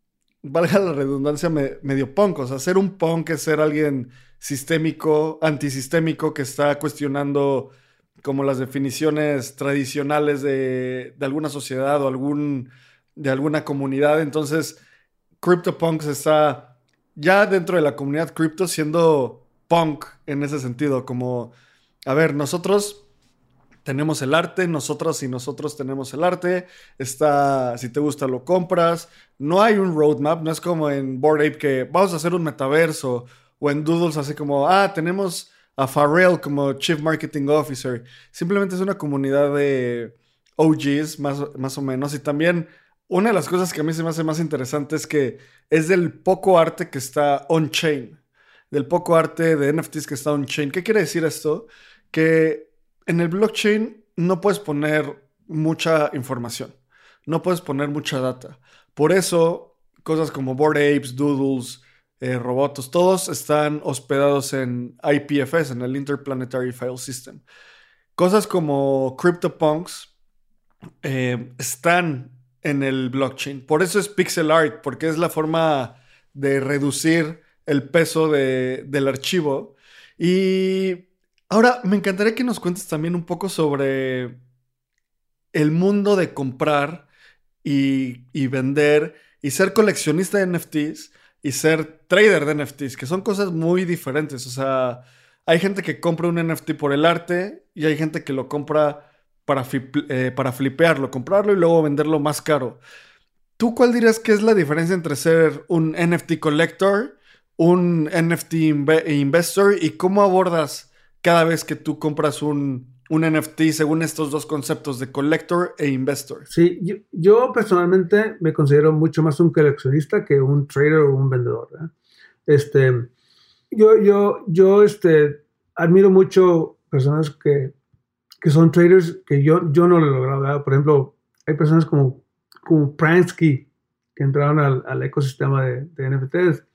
Valga la redundancia, me, medio punk. O sea, ser un punk es ser alguien sistémico, antisistémico, que está cuestionando como las definiciones tradicionales de, de alguna sociedad o algún, de alguna comunidad. Entonces, CryptoPunks está ya dentro de la comunidad cripto siendo punk en ese sentido. Como, a ver, nosotros tenemos el arte, nosotros y nosotros tenemos el arte. Está, si te gusta, lo compras. No hay un roadmap, no es como en Bored Ape que vamos a hacer un metaverso, o en Doodles así como, ah, tenemos a Pharrell como Chief Marketing Officer. Simplemente es una comunidad de O Gs, más, más o menos. Y también una de las cosas que a mí se me hace más interesante es que es del poco arte que está on-chain. Del poco arte de N F Ts que está on-chain. ¿Qué quiere decir esto? Que en el blockchain no puedes poner mucha información. No puedes poner mucha data. Por eso, cosas como Bored Apes, Doodles, eh, Robotos, todos están hospedados en I P F S, en el Interplanetary File System. Cosas como CryptoPunks eh, están en el blockchain. Por eso es pixel art, porque es la forma de reducir el peso de, del archivo. Y ahora me encantaría que nos cuentes también un poco sobre el mundo de comprar y, y vender y ser coleccionista de N F Ts y ser trader de N F Ts, que son cosas muy diferentes. O sea, hay gente que compra un N F T por el arte y hay gente que lo compra para, flip- eh, para flipearlo, comprarlo y luego venderlo más caro. ¿Tú cuál dirías que es la diferencia entre ser un N F T collector, un N F T inve- investor y cómo abordas cada vez que tú compras un, un N F T según estos dos conceptos de collector e investor? Sí, yo, yo personalmente me considero mucho más un coleccionista que un trader o un vendedor, ¿verdad? Este, yo, yo, yo este, admiro mucho personas que, que son traders que yo, yo no lo he logrado, ¿verdad? Por ejemplo, hay personas como, como Pransky que entraron al, al ecosistema de, de N F Ts.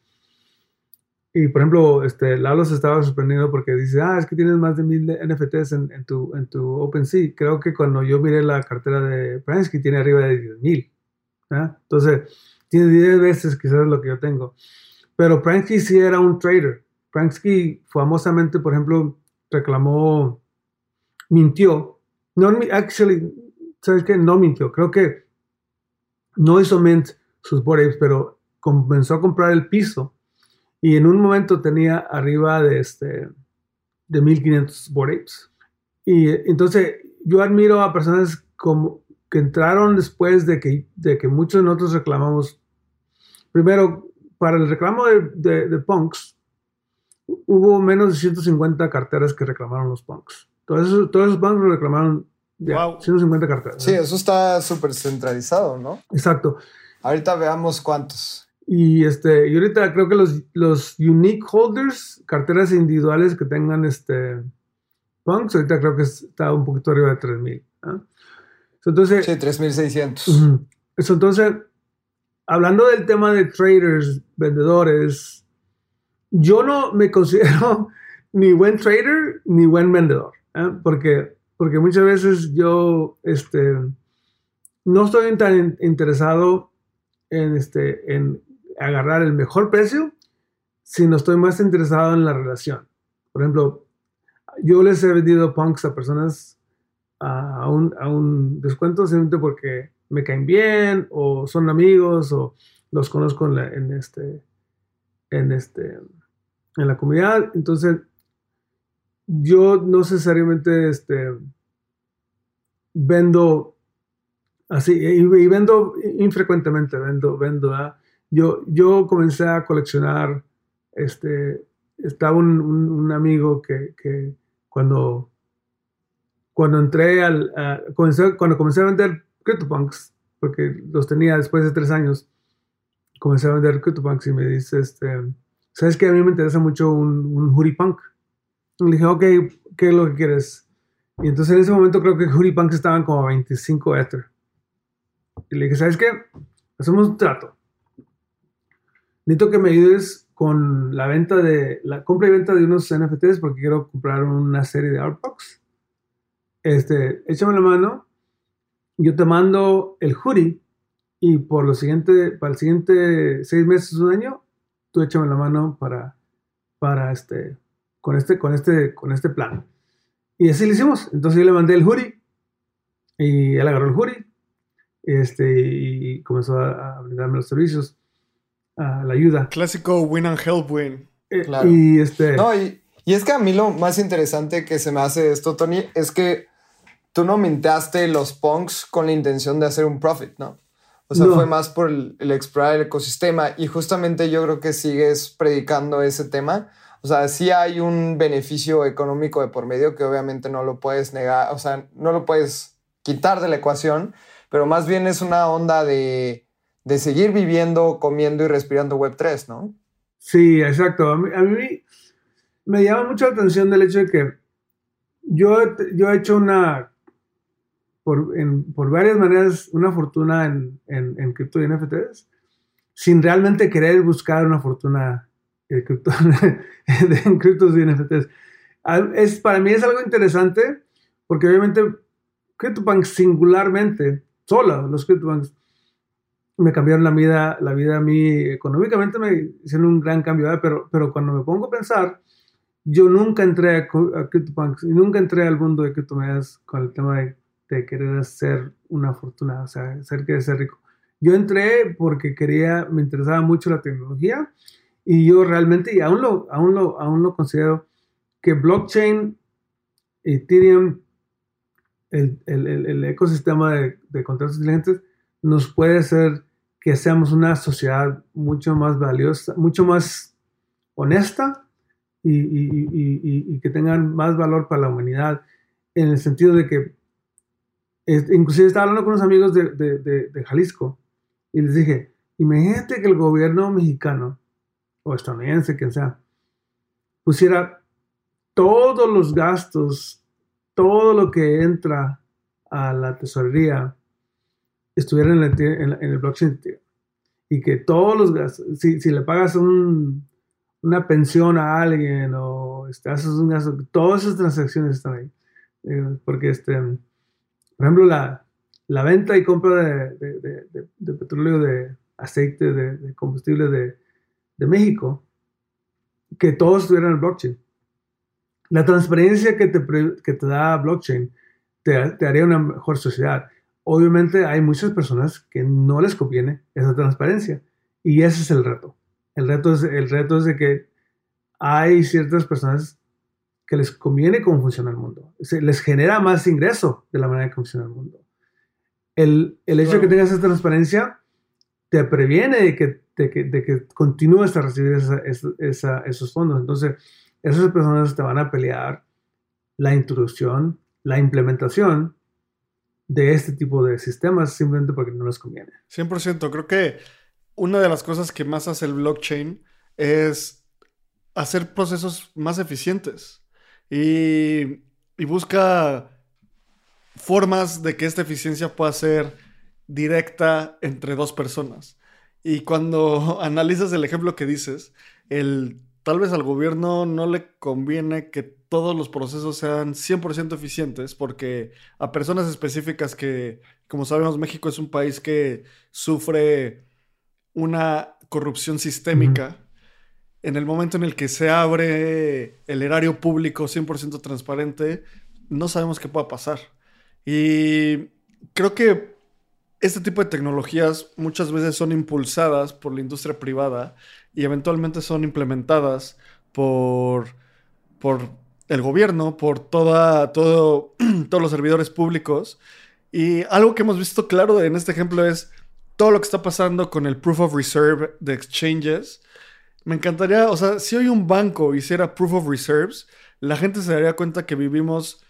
Y por ejemplo, este, Lalo se estaba sorprendiendo porque dice, ah, es que tienes más de mil N F Ts en, en, tu, en tu OpenSea. Creo que cuando yo miré la cartera de Pransky tiene arriba de diez mil. Entonces, tiene diez veces quizás lo que yo tengo. Pero Pransky sí era un trader. Pransky famosamente, por ejemplo, reclamó, mintió. No, actually, ¿sabes qué? No mintió. Creo que no hizo mint sus Bored Apes, pero comenzó a comprar el piso. Y en un momento tenía arriba de, este, de mil quinientos Bored Apes. Y entonces yo admiro a personas como, que entraron después de que, de que muchos de nosotros reclamamos. Primero, para el reclamo de, de, de punks, hubo menos de ciento cincuenta carteras que reclamaron los punks. Todos esos, todos esos punks lo reclamaron de wow. ciento cincuenta carteras. Sí, ¿no? Eso está súper centralizado, ¿no? Exacto. Ahorita veamos cuántos. Y, este, y ahorita creo que los, los unique holders, carteras individuales que tengan este, punks, ahorita creo que está un poquito arriba de tres mil. ¿eh? Entonces, sí, tres mil seiscientos. Uh-huh. Eso, entonces, hablando del tema de traders, vendedores, yo no me considero ni buen trader ni buen vendedor. ¿eh? Porque, porque muchas veces yo este, no estoy tan interesado en, este, en agarrar el mejor precio, sino estoy más interesado en la relación. Por ejemplo, yo les he vendido punks a personas a un, a un descuento simplemente porque me caen bien o son amigos o los conozco en, la, en, este, en, este, en la comunidad. Entonces, yo no necesariamente este, vendo así y, y vendo infrecuentemente, vendo, vendo ¿eh? Yo, yo comencé a coleccionar, este, estaba un, un, un amigo que, que cuando, cuando entré al, uh, comencé, cuando comencé a vender CryptoPunks, porque los tenía después de tres años, comencé a vender CryptoPunks y me dice, este, ¿sabes qué? A mí me interesa mucho un, un Hoodie Punk. Y le dije, ok, ¿qué es lo que quieres? Y entonces en ese momento creo que Hoodie Punks estaban como a veinticinco Ether. Y le dije, ¿sabes qué? Hacemos un trato. Necesito que me ayudes con la venta de, la compra y venta de unos N F Ts porque quiero comprar una serie de Artbox. Este, échame la mano, yo te mando el hoodie y por lo siguiente, para el siguiente seis meses, un año, tú échame la mano para, para este, con este, con este, con este plan. Y así lo hicimos. Entonces yo le mandé el hoodie y él agarró el hoodie este, y comenzó a, a brindarme los servicios. Uh, la ayuda. Clásico win and help win. Eh, claro. Y este. No, y, y es que a mí lo más interesante que se me hace de esto, Tony, es que tú no mintaste los punks con la intención de hacer un profit, ¿no? O sea, no. Fue más por el, el explorar el ecosistema. Y justamente yo creo que sigues predicando ese tema. O sea, sí hay un beneficio económico de por medio que obviamente no lo puedes negar, o sea, no lo puedes quitar de la ecuación, pero más bien es una onda de. de seguir viviendo, comiendo y respirando web tres, ¿no? Sí, exacto. A mí, a mí me llama mucho la atención del hecho de que yo, yo he hecho una, por, en, por varias maneras, una fortuna en, en, en cripto y N F Ts, sin realmente querer buscar una fortuna en cripto, en criptos y N F Ts. Es, para mí es algo interesante, porque obviamente CryptoPunks singularmente, sola, los CryptoPunks, me cambiaron la vida, la vida a mí económicamente, me hicieron un gran cambio, ¿eh? pero, pero cuando me pongo a pensar, yo nunca entré a, a CryptoPunks y nunca entré al mundo de criptomonedas con el tema de, de querer hacer una fortuna, o sea, hacer que ser rico. Yo entré porque quería, me interesaba mucho la tecnología y yo realmente, y aún lo, aún lo, aún lo considero, que blockchain, Ethereum el, el, el, el ecosistema de, de contratos inteligentes nos puede hacer que seamos una sociedad mucho más valiosa, mucho más honesta y, y, y, y, y que tengan más valor para la humanidad, en el sentido de que, es, inclusive estaba hablando con unos amigos de, de, de, de Jalisco y les dije, imagínate que el gobierno mexicano o estadounidense, quien sea, pusiera todos los gastos, todo lo que entra a la tesorería, estuviera en, la, en, la, en el blockchain, y que todos los gastos, si, si le pagas un, una pensión a alguien o este, haces un gasto, todas esas transacciones están ahí. Eh, porque, este, por ejemplo, la, la venta y compra de, de, de, de, de petróleo, de aceite, de, de combustible de, de México, que todo estuviera en el blockchain. La transparencia que te, que te da blockchain te, te haría una mejor sociedad. Obviamente hay muchas personas que no les conviene esa transparencia y ese es el reto. El reto es, el reto es de que hay ciertas personas que les conviene cómo funciona el mundo. Se, les genera más ingreso de la manera que funciona el mundo. El, el hecho claro. de que tengas esa transparencia te previene de que, de que, de que continúes a recibir esa, esa, esa, esos fondos. Entonces, esas personas te van a pelear la introducción, la implementación de este tipo de sistemas simplemente porque no les conviene. cien por ciento. Creo que una de las cosas que más hace el blockchain es hacer procesos más eficientes y, y busca formas de que esta eficiencia pueda ser directa entre dos personas. Y cuando analizas el ejemplo que dices, el, tal vez al gobierno no le conviene que todos los procesos sean cien por ciento eficientes, porque a personas específicas que, como sabemos, México es un país que sufre una corrupción sistémica. Uh-huh. En el momento en el que se abre el erario público cien por ciento transparente, no sabemos qué pueda pasar. Y creo que este tipo de tecnologías muchas veces son impulsadas por la industria privada y eventualmente son implementadas por, por el gobierno, por toda, todo, todos los servidores públicos. Y algo que hemos visto claro en este ejemplo es todo lo que está pasando con el Proof of Reserve de exchanges. Me encantaría, o sea, si hoy un banco hiciera Proof of Reserves, la gente se daría cuenta que vivimos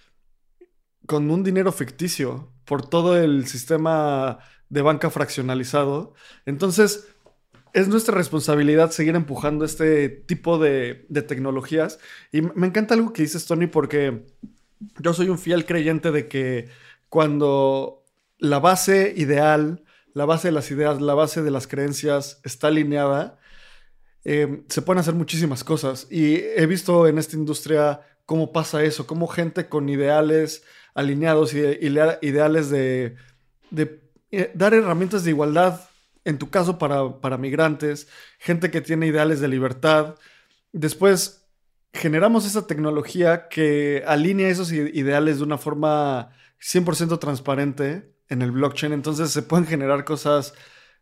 con un dinero ficticio por todo el sistema de banca fraccionalizado. Entonces, es nuestra responsabilidad seguir empujando este tipo de, de tecnologías. Y me encanta algo que dices, Tony, porque yo soy un fiel creyente de que cuando la base ideal, la base de las ideas, la base de las creencias está alineada, eh, se pueden hacer muchísimas cosas. Y he visto en esta industria cómo pasa eso, cómo gente con ideales alineados y ideales de, de eh, dar herramientas de igualdad, en tu caso para, para migrantes, gente que tiene ideales de libertad. Después generamos esa tecnología que alinea esos ideales de una forma cien por ciento transparente en el blockchain. Entonces se pueden generar cosas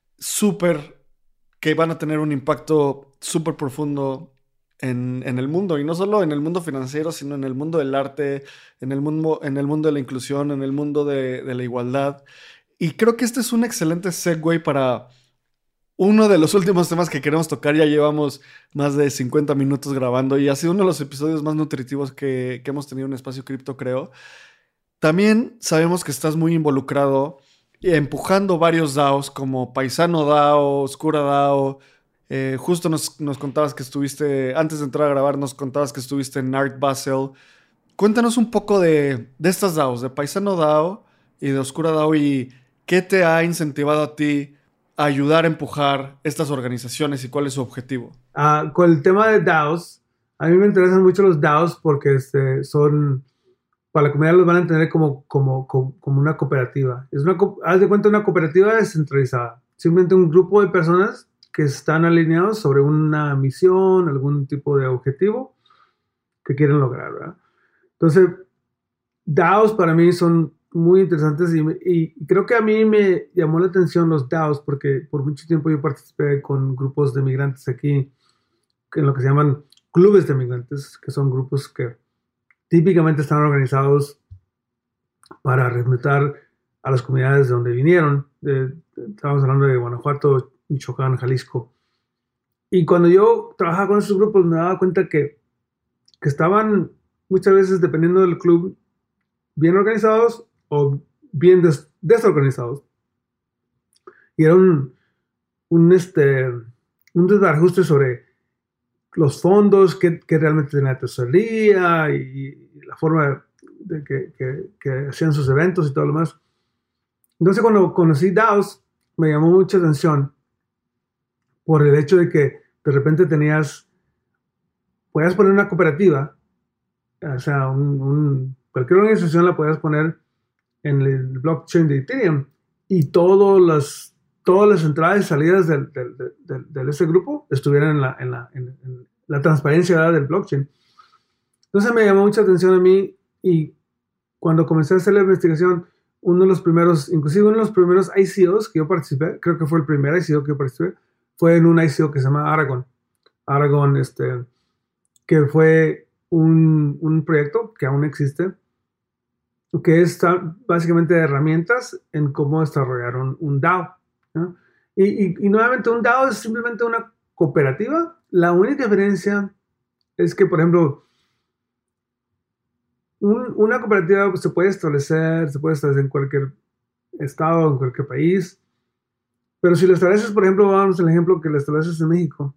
súper que van a tener un impacto súper profundo En, en el mundo, y no solo en el mundo financiero, sino en el mundo del arte, en el mundo, en el mundo de la inclusión, en el mundo de, de la igualdad. Y creo que este es un excelente segue para uno de los últimos temas que queremos tocar. Ya llevamos más de cincuenta minutos grabando y ha sido uno de los episodios más nutritivos que, que hemos tenido en Espacio Cripto, creo. También sabemos que estás muy involucrado empujando varios DAOs como Paisano DAO, Oscura DAO. Eh, justo nos, nos contabas que estuviste, antes de entrar a grabar, nos contabas que estuviste en Art Basel. Cuéntanos un poco de, de estas DAOs, de Paisano DAO y de Oscura DAO, y qué te ha incentivado a ti a ayudar a empujar estas organizaciones y cuál es su objetivo. Uh, con el tema de DAOs, a mí me interesan mucho los DAOs porque este, son, para la comunidad los van a entender como, como, como, como una cooperativa. Es una, haz de cuenta, una cooperativa descentralizada. Simplemente un grupo de personas que están alineados sobre una misión, algún tipo de objetivo que quieren lograr, ¿verdad? Entonces, DAOs para mí son muy interesantes y, y creo que a mí me llamó la atención los DAOs porque por mucho tiempo yo participé con grupos de migrantes aquí, en lo que se llaman clubes de migrantes, que son grupos que típicamente están organizados para reclutar a las comunidades de donde vinieron. De, de, estamos hablando de Guanajuato, Michoacán, Jalisco. Y cuando yo trabajaba con esos grupos me daba cuenta que, que estaban muchas veces, dependiendo del club, bien organizados o bien des, desorganizados. Y era un, un, este, un desbarajuste sobre los fondos, que, que realmente tenía la tesorería y, y la forma de que, que, que hacían sus eventos y todo lo demás. Entonces, cuando conocí DAOs, me llamó mucha atención por el hecho de que de repente tenías, podías poner una cooperativa, o sea, un, un, cualquier organización la podías poner en el blockchain de Ethereum y todas las, todas las entradas y salidas del, del, del, de ese grupo estuvieran en la, en la, en, en la transparencia, ¿verdad?, del blockchain. Entonces me llamó mucha atención a mí y cuando comencé a hacer la investigación, uno de los primeros, inclusive uno de los primeros I C Os que yo participé, creo que fue el primer I C O que yo participé, fue en un I C O que se llama Aragon. Aragon, este, que fue un, un proyecto que aún existe, que es básicamente de herramientas en cómo desarrollar un, un DAO, ¿no? Y, y, y nuevamente un DAO es simplemente una cooperativa. La única diferencia es que, por ejemplo, un, una cooperativa se puede establecer, se puede establecer en cualquier estado, en cualquier país, pero si lo estableces, por ejemplo, vamos al ejemplo que lo estableces en México.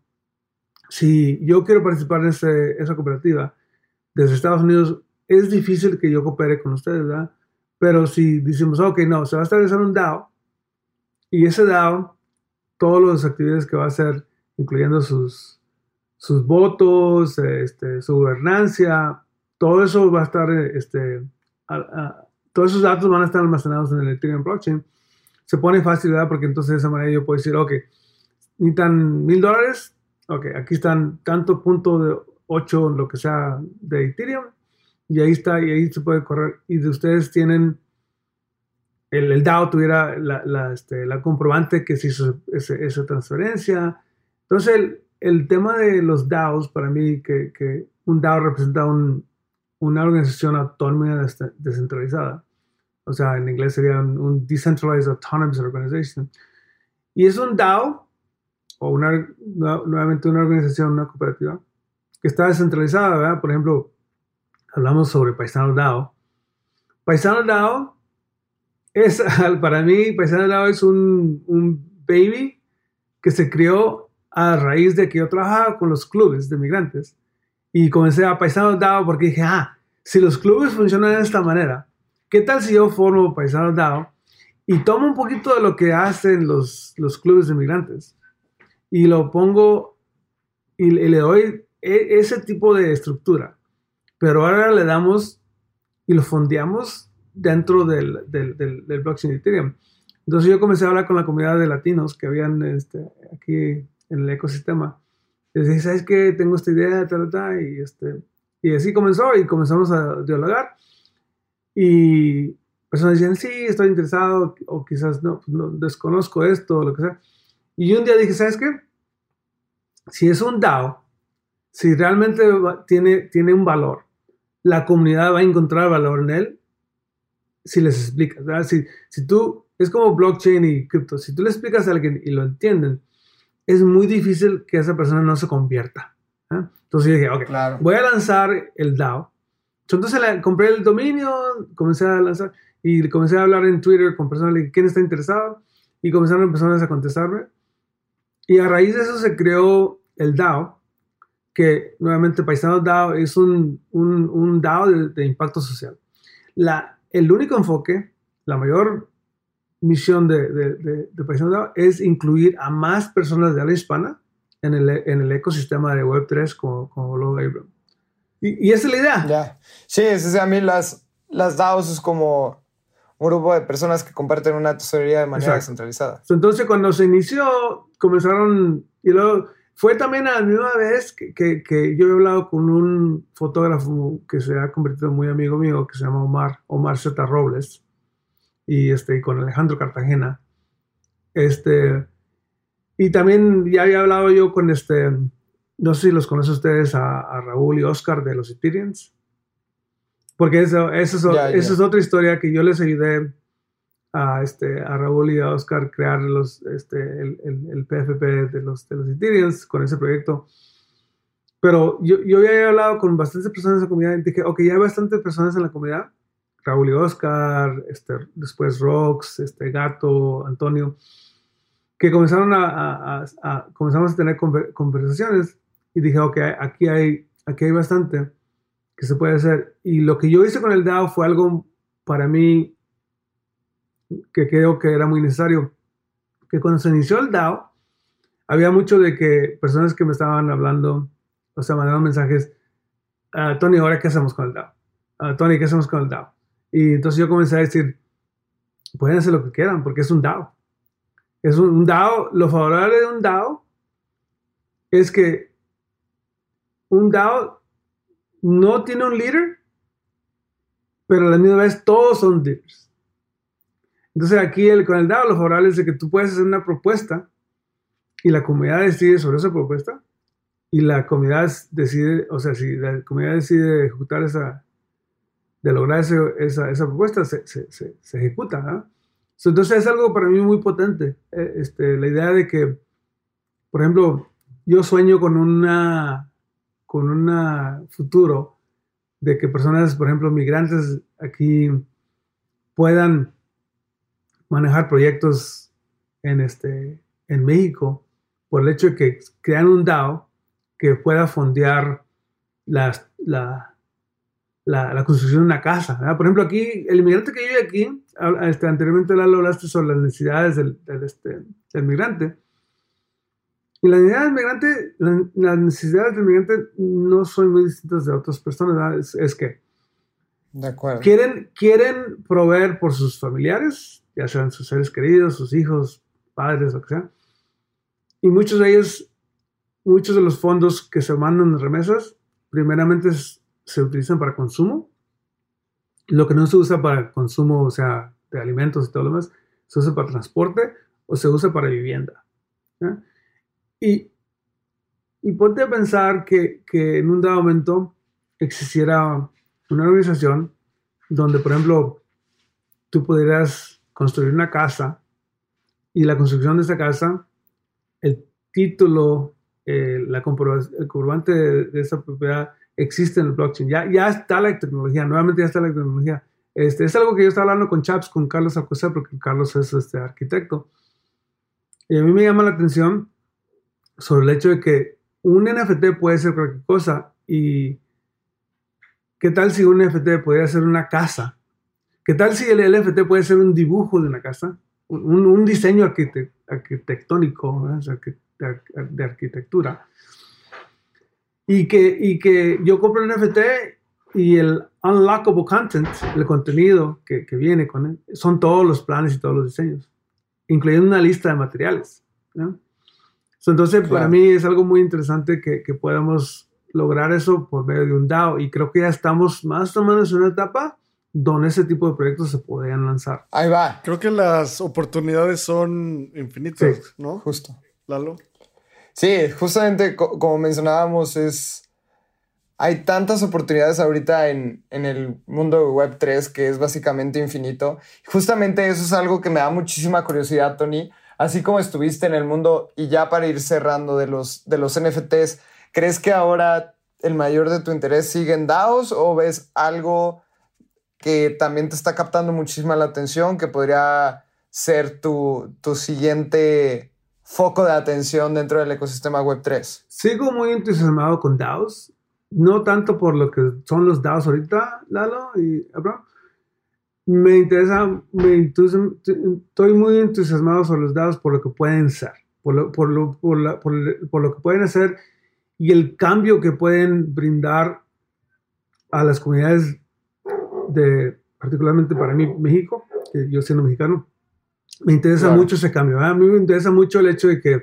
Si yo quiero participar en ese, esa cooperativa desde Estados Unidos, es difícil que yo coopere con ustedes, ¿verdad? Pero si decimos, ok, no, se va a establecer un DAO, y ese DAO, todas las actividades que va a hacer, incluyendo sus, sus votos, este, su gobernancia, todo eso va a estar, este, a, a, todos esos datos van a estar almacenados en el Ethereum blockchain. Se pone fácil, ¿verdad? Porque entonces de esa manera yo puedo decir, ok, necesitan mil dólares, ok, aquí están tanto punto de ocho, lo que sea, de Ethereum, y ahí está, y ahí se puede correr, y de ustedes tienen, el, el DAO tuviera la, la, este, la comprobante que se hizo ese, esa transferencia. Entonces el, el tema de los DAOs, para mí, que, que un DAO representa un, una organización autónoma descentralizada. O sea, en inglés sería un, un Decentralized Autonomous Organization. Y es un DAO, o una, nuevamente una organización, una cooperativa, que está descentralizada, ¿verdad? Por ejemplo, hablamos sobre Paisano DAO. Paisano DAO es, para mí, Paisano DAO es un, un baby que se crió a raíz de que yo trabajaba con los clubes de migrantes. Y comencé a Paisano DAO porque dije, ah, si los clubes funcionan de esta manera, ¿qué tal si yo formo Paisano DAO y tomo un poquito de lo que hacen los, los clubes de migrantes y lo pongo y, y le doy e, ese tipo de estructura? Pero ahora le damos y lo fondeamos dentro del, del, del, del blockchain de Ethereum. Entonces yo comencé a hablar con la comunidad de latinos que habían este, aquí en el ecosistema. Les dije, ¿sabes qué? Tengo esta idea, tal, tal, y, este, y así comenzó y comenzamos a dialogar. Y personas decían, sí, estoy interesado, o quizás no, no, desconozco esto, o lo que sea. Y un día dije, ¿sabes qué? Si es un DAO, si realmente tiene, tiene un valor, la comunidad va a encontrar valor en él si les explicas, ¿verdad? Si, si tú, es como blockchain y cripto, si tú le explicas a alguien y lo entienden, es muy difícil que esa persona no se convierta, ¿eh? Entonces yo dije, ok, claro, voy a lanzar el DAO. Entonces le, compré el dominio, comencé a lanzar y comencé a hablar en Twitter con personas, le dije, ¿quién está interesado? Y comenzaron personas a contestarme. Y a raíz de eso se creó el DAO, que nuevamente Paisano DAO es un, un, un DAO de, de impacto social. La, el único enfoque, la mayor misión de, de, de, de Paisano DAO es incluir a más personas de habla hispana en el, en el ecosistema de web tres como, como lo Abraham. Y, y esa es la idea. Ya. Sí, es, es, a mí las, las DAOs es como un grupo de personas que comparten una tesorería de manera Exacto. descentralizada. Entonces, cuando se inició, comenzaron, y luego fue también a la misma vez que, que, que yo he hablado con un fotógrafo que se ha convertido en muy amigo mío, que se llama Omar, Omar Z. Robles, y, este, y con Alejandro Cartagena. Este, y también ya había hablado yo con este, no sé si los conocen ustedes, a, a Raúl y Oscar de los Ethereans. Porque eso, eso, es, Ya, eso ya. es otra historia que yo les ayudé a, este, a Raúl y a Oscar crear los, este, el, el, el P F P de los, de los Ethereums con ese proyecto. Pero yo, yo había hablado con bastantes personas en la comunidad y dije, ok, ya hay bastantes personas en la comunidad. Raúl y Oscar, este, después Rox, este, Gato, Antonio, que comenzaron a, a, a, a, comenzamos a tener conver, conversaciones y dije, ok, aquí hay, aquí hay bastante que se puede hacer. Y lo que yo hice con el DAO fue algo para mí que creo que era muy necesario. Que cuando se inició el DAO, había mucho de que personas que me estaban hablando, o sea, mandaban mensajes, uh, Tony, ¿ahora qué hacemos con el DAO? Uh, Tony, ¿qué hacemos con el DAO? Y entonces yo comencé a decir, pueden hacer lo que quieran, porque es un DAO. Es un, un DAO, lo favorable de un DAO es que un DAO no tiene un líder, pero a la misma vez todos son líderes. Entonces aquí el, con el DAO lo favorable es de que tú puedes hacer una propuesta y la comunidad decide sobre esa propuesta y la comunidad decide, o sea, si la comunidad decide ejecutar esa, de lograr ese, esa, esa propuesta, se, se, se, se ejecuta, ¿no? Entonces es algo para mí muy potente, este, la idea de que, por ejemplo, yo sueño con una, con un futuro de que personas, por ejemplo, migrantes aquí puedan manejar proyectos en, este, en México por el hecho de que crean un DAO que pueda fondear las, la, la, la construcción de una casa, ¿verdad? Por ejemplo, aquí, el inmigrante que vive aquí, este, anteriormente Lalo hablaste sobre las necesidades del, del, este, del migrante. Y las necesidades del migrante, las necesidades del migrante no son muy distintas de otras personas, ¿verdad? Es, es que de acuerdo. Quieren, quieren proveer por sus familiares, ya sean sus seres queridos, sus hijos, padres, lo que sea. Y muchos de ellos, muchos de los fondos que se mandan en remesas, primeramente es, se utilizan para consumo. Lo que no se usa para consumo, o sea, de alimentos y todo lo demás, se usa para transporte o se usa para vivienda. ¿Eh? Y, y ponte a pensar que, que en un dado momento existiera una organización donde, por ejemplo, tú pudieras construir una casa y la construcción de esa casa, el título, eh, la el comprobante de, de esa propiedad existe en el blockchain. Ya, ya está la tecnología, nuevamente ya está la tecnología. Este, es algo que yo estaba hablando con Chaps, con Carlos Alcocer, porque Carlos es este arquitecto. Y a mí me llama la atención sobre el hecho de que un N F T puede ser cualquier cosa. Y ¿qué tal si un N F T pudiera ser una casa? ¿Qué tal si el N F T puede ser un dibujo de una casa? Un, un diseño arquite arquitectónico, ¿eh? O sea, de, de arquitectura. Y que, y que yo compro el N F T y el unlockable content, el contenido que, que viene con él, son todos los planes y todos los diseños, incluyendo una lista de materiales, ¿no? Entonces, claro, para mí es algo muy interesante que, que podamos lograr eso por medio de un DAO, y creo que ya estamos más o menos en una etapa donde ese tipo de proyectos se podrían lanzar. Ahí va. Creo que las oportunidades son infinitas, sí, ¿no? Justo. Lalo. Sí, justamente co como mencionábamos, es hay tantas oportunidades ahorita en, en el mundo de web tres que es básicamente infinito. Justamente eso es algo que me da muchísima curiosidad, Tony. Así como estuviste en el mundo, y ya para ir cerrando, de los, de los N F Ts, ¿crees que ahora el mayor de tu interés sigue en DAOs, o ves algo que también te está captando muchísima la atención, que podría ser tu, tu siguiente foco de atención dentro del ecosistema web tres? Sigo muy entusiasmado con DAOs, no tanto por lo que son los DAOs ahorita, Lalo y Abraham. Me interesa, me entusiasma, estoy muy entusiasmado sobre los DAOs por lo que pueden ser, por lo, por, lo, por, la, por, por lo que pueden hacer y el cambio que pueden brindar a las comunidades de, particularmente para mí, México, que yo siendo mexicano, me interesa claro. mucho ese cambio. ¿eh? A mí me interesa mucho el hecho de que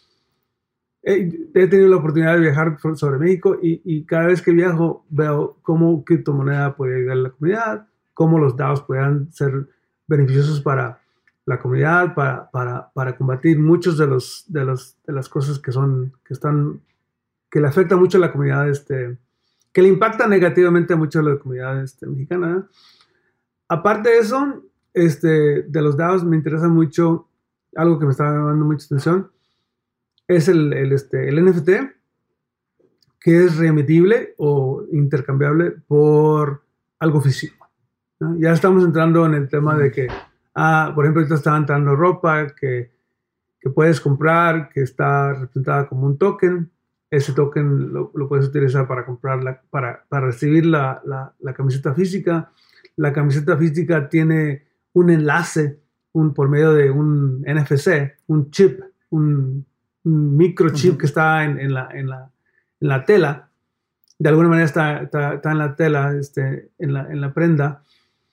he, he tenido la oportunidad de viajar sobre México, y, y cada vez que viajo veo cómo criptomoneda puede ayudar a la comunidad, cómo los DAOs puedan ser beneficiosos para la comunidad, para, para, para combatir muchos de, los, de, los, de las cosas que, son, que, están, que le afectan mucho a la comunidad este, que le impacta negativamente a mucho a la comunidad este, mexicana. ¿eh? Aparte de eso, este, de los DAOs me interesa mucho, algo que me está llamando mucha atención, es el, el, este, el N F T, que es remitible o intercambiable por algo físico. ¿no? Ya estamos entrando en el tema de que, ah, por ejemplo, ahorita está entrando ropa que, que puedes comprar, que está representada como un token. Ese token lo, lo puedes utilizar para comprar, la, para, para recibir la, la, la camiseta física. La camiseta física tiene un enlace un, por medio de un N F C, un chip, un, un microchip uh-huh. que está en, en, la, en, la, en la tela. De alguna manera está, está, está en la tela, este, en, la, en la prenda.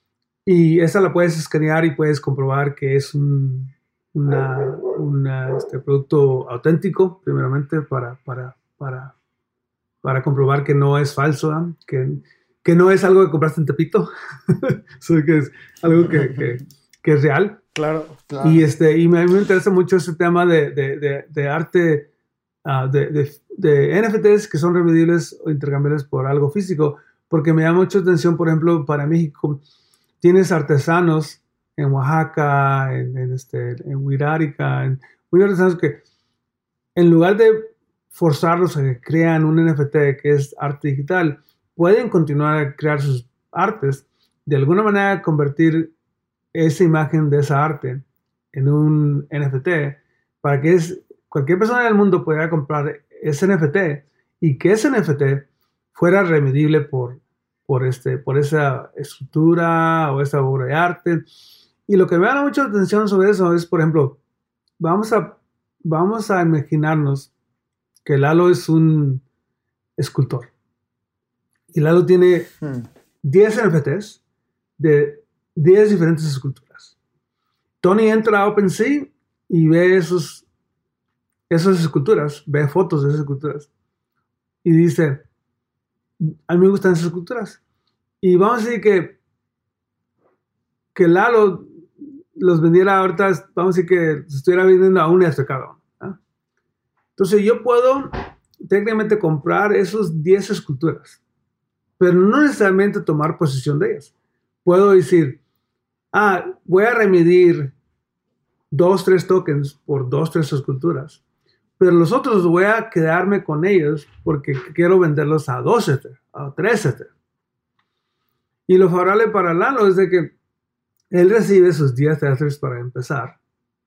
Y esa la puedes escanear y puedes comprobar que es un una, una, este, producto auténtico, primeramente, para, para, para, para comprobar que no es falso, ¿eh? que, que no es algo que compraste en Tepito, sino que es algo que, que, que es real. Claro, claro. Y, este, y me, me interesa mucho ese tema de, de, de, de arte, uh, de, de, de N F Ts que son remedibles o intercambiables por algo físico, porque me llama mucha atención, por ejemplo, para México, tienes artesanos en Oaxaca, en, en, este, en Huirárica, en muchos artesanos que en lugar de forzarlos a que crean un N F T que es arte digital, pueden continuar a crear sus artes, de alguna manera convertir esa imagen de esa arte en un N F T para que es, cualquier persona del mundo pudiera comprar ese N F T y que ese N F T fuera remedible por, por, este, por esa escultura o esa obra de arte. Y lo que me da mucha atención sobre eso es, por ejemplo, vamos a, vamos a imaginarnos que Lalo es un escultor. Y Lalo tiene hmm. diez N F Ts de diez diferentes esculturas. Tony entra a OpenSea y ve esos, esas esculturas, ve fotos de esas esculturas. Y dice, a mí me gustan esas esculturas. Y vamos a decir que, que Lalo los vendiera ahorita, vamos a decir que se estuviera vendiendo a un este cada uno. ¿eh? Entonces yo puedo técnicamente comprar esos diez esculturas, pero no necesariamente tomar posesión de ellas. Puedo decir, ah, voy a remitir dos, tres tokens por dos, tres esculturas, pero los otros voy a quedarme con ellos porque quiero venderlos a dos Ether, a tres Ether. Y lo favorable para Lalo es de que él recibe sus diez Ethers para empezar.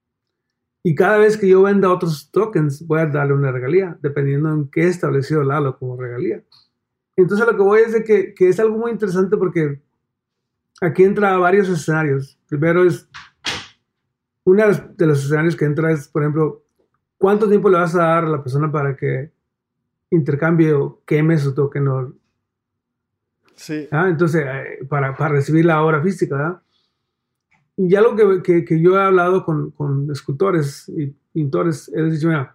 Y cada vez que yo venda otros tokens, voy a darle una regalía, dependiendo en qué establecido Lalo como regalía. Entonces lo que voy es de que, que es algo muy interesante porque aquí entra varios escenarios. Primero es, uno de los escenarios que entra es, por ejemplo, ¿cuánto tiempo le vas a dar a la persona para que intercambie o queme su token? O, sí. ¿ah? Entonces, eh, para, para recibir la obra física, ¿verdad? Y algo que, que, que yo he hablado con, con escultores y pintores, es dicho, mira,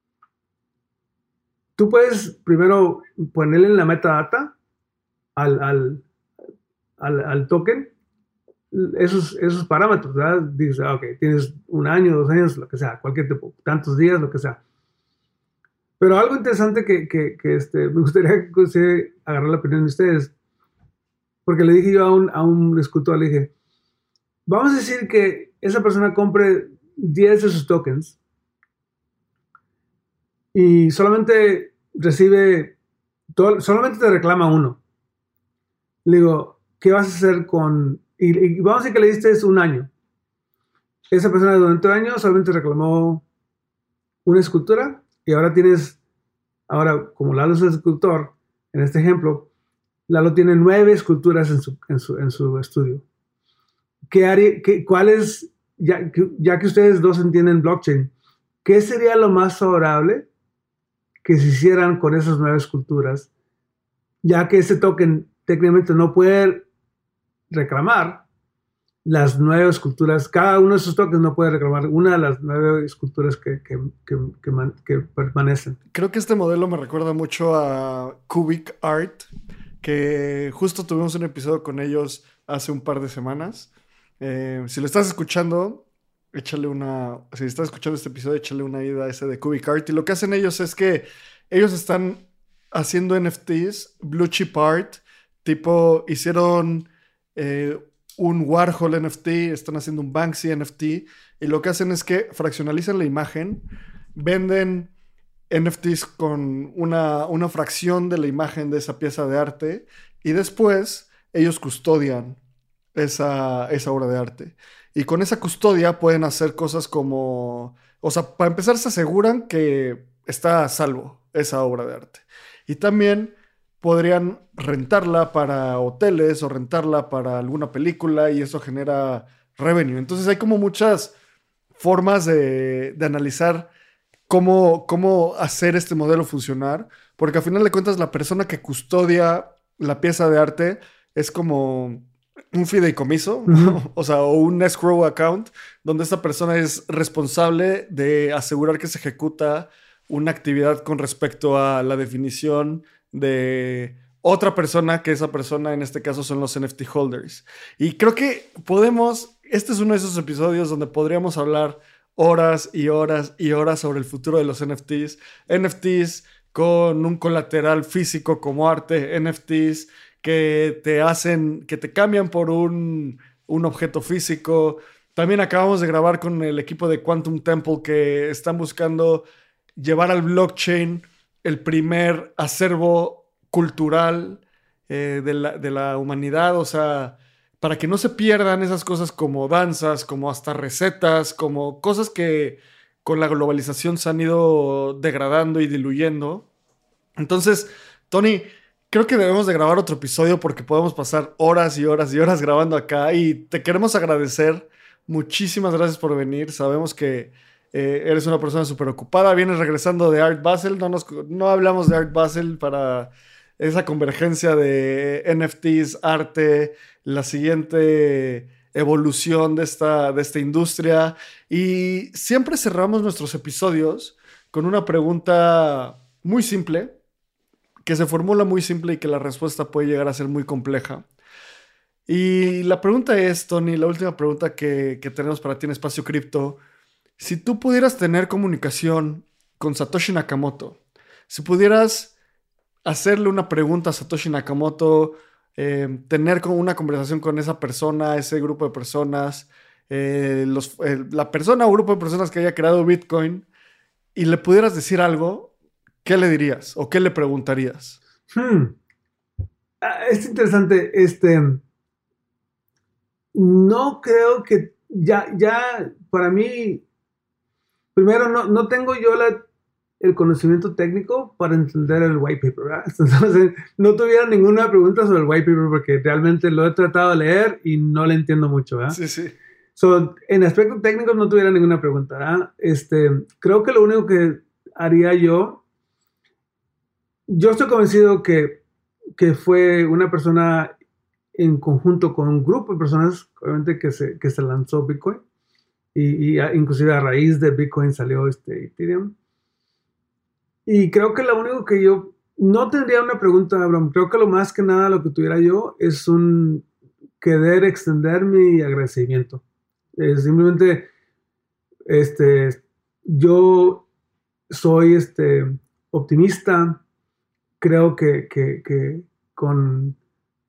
tú puedes primero ponerle en la metadata al, al, al, al token esos, esos parámetros, ¿verdad? Dices, ok, tienes un año, dos años, lo que sea, cualquier tiempo, tantos días, lo que sea. Pero algo interesante que, que, que este, me gustaría que agarrar la opinión de ustedes, porque le dije yo a un, a un escultor, le dije, vamos a decir que esa persona compre diez de sus tokens y solamente recibe, todo, solamente te reclama uno. Le digo, ¿qué vas a hacer con...? Y, y vamos a decir que le diste un año. Esa persona durante un año solamente reclamó una escultura y ahora tienes, ahora como Lalo es el escultor, en este ejemplo, Lalo tiene nueve esculturas en su, en su, en su estudio. ¿Qué haría, qué, cuál es, ya que, ya que ustedes dos entienden blockchain, qué sería lo más favorable que se hicieran con esas nueve esculturas, ya que ese token técnicamente no puede reclamar las nueve esculturas, cada uno de esos tokens no puede reclamar una de las nueve esculturas que, que, que, que, man, que permanecen? Creo que este modelo me recuerda mucho a Cubic Art, que justo tuvimos un episodio con ellos hace un par de semanas. Eh, si lo estás escuchando, échale una... Si estás escuchando este episodio, échale una ida a ese de Cubic Art. Y lo que hacen ellos es que ellos están haciendo N F Ts, Blue Chip Art, tipo hicieron eh, un Warhol N F T, están haciendo un Banksy N F T, y lo que hacen es que fraccionalizan la imagen, venden N F Ts con una, una fracción de la imagen de esa pieza de arte, y después ellos custodian esa, esa obra de arte. Y con esa custodia pueden hacer cosas como... O sea, para empezar se aseguran que está a salvo esa obra de arte. Y también podrían rentarla para hoteles o rentarla para alguna película y eso genera revenue. Entonces hay como muchas formas de, de analizar cómo, cómo hacer este modelo funcionar, porque al final de cuentas la persona que custodia la pieza de arte es como un fideicomiso, uh-huh. o sea, o un escrow account, donde esta persona es responsable de asegurar que se ejecuta una actividad con respecto a la definición de otra persona, que esa persona en este caso son los N F T holders. Y creo que podemos, este es uno de esos episodios donde podríamos hablar horas y horas y horas sobre el futuro de los N F Ts. N F Ts con un colateral físico como arte, N F Ts que te hacen, que te cambian por un, un objeto físico. También acabamos de grabar con el equipo de Quantum Temple que están buscando llevar al blockchain el primer acervo cultural eh, de, la, de la humanidad, o sea, para que no se pierdan esas cosas como danzas, como hasta recetas, como cosas que con la globalización se han ido degradando y diluyendo. Entonces, Tony, creo que debemos de grabar otro episodio porque podemos pasar horas y horas y horas grabando acá y te queremos agradecer. Muchísimas gracias por venir. Sabemos que eh, eres una persona súper ocupada. Vienes regresando de Art Basel. No, nos, no hablamos de Art Basel para esa convergencia de N F Ts, arte, la siguiente evolución de esta, de esta industria. Y siempre cerramos nuestros episodios con una pregunta muy simple, que se formula muy simple y que la respuesta puede llegar a ser muy compleja. Y la pregunta es, Tony, la última pregunta que, que tenemos para ti en Espacio Cripto. Si tú pudieras tener comunicación con Satoshi Nakamoto, si pudieras hacerle una pregunta a Satoshi Nakamoto, eh, tener como una conversación con esa persona, ese grupo de personas, eh, los, eh, la persona o grupo de personas que haya creado Bitcoin, y le pudieras decir algo, ¿qué le dirías o qué le preguntarías? Hmm. Ah, es interesante. Este, no creo que ya, ya para mí, primero no, no tengo yo la, el conocimiento técnico para entender el white paper, ¿verdad? Entonces, no tuviera ninguna pregunta sobre el white paper porque realmente lo he tratado de leer y no le entiendo mucho, ¿verdad? Sí, sí. So, en aspectos técnicos no tuviera ninguna pregunta, ¿verdad? Este, creo que lo único que haría yo, yo estoy convencido que, que fue una persona en conjunto con un grupo de personas, obviamente, que se, que se lanzó Bitcoin. Y, y a, inclusive a raíz de Bitcoin salió este Ethereum. Y creo que lo único que yo... No tendría una pregunta, Abraham. Creo que lo más que nada lo que tuviera yo es un... querer extender mi agradecimiento. Eh, simplemente... Este... Yo soy este, optimista. Creo que, que, que con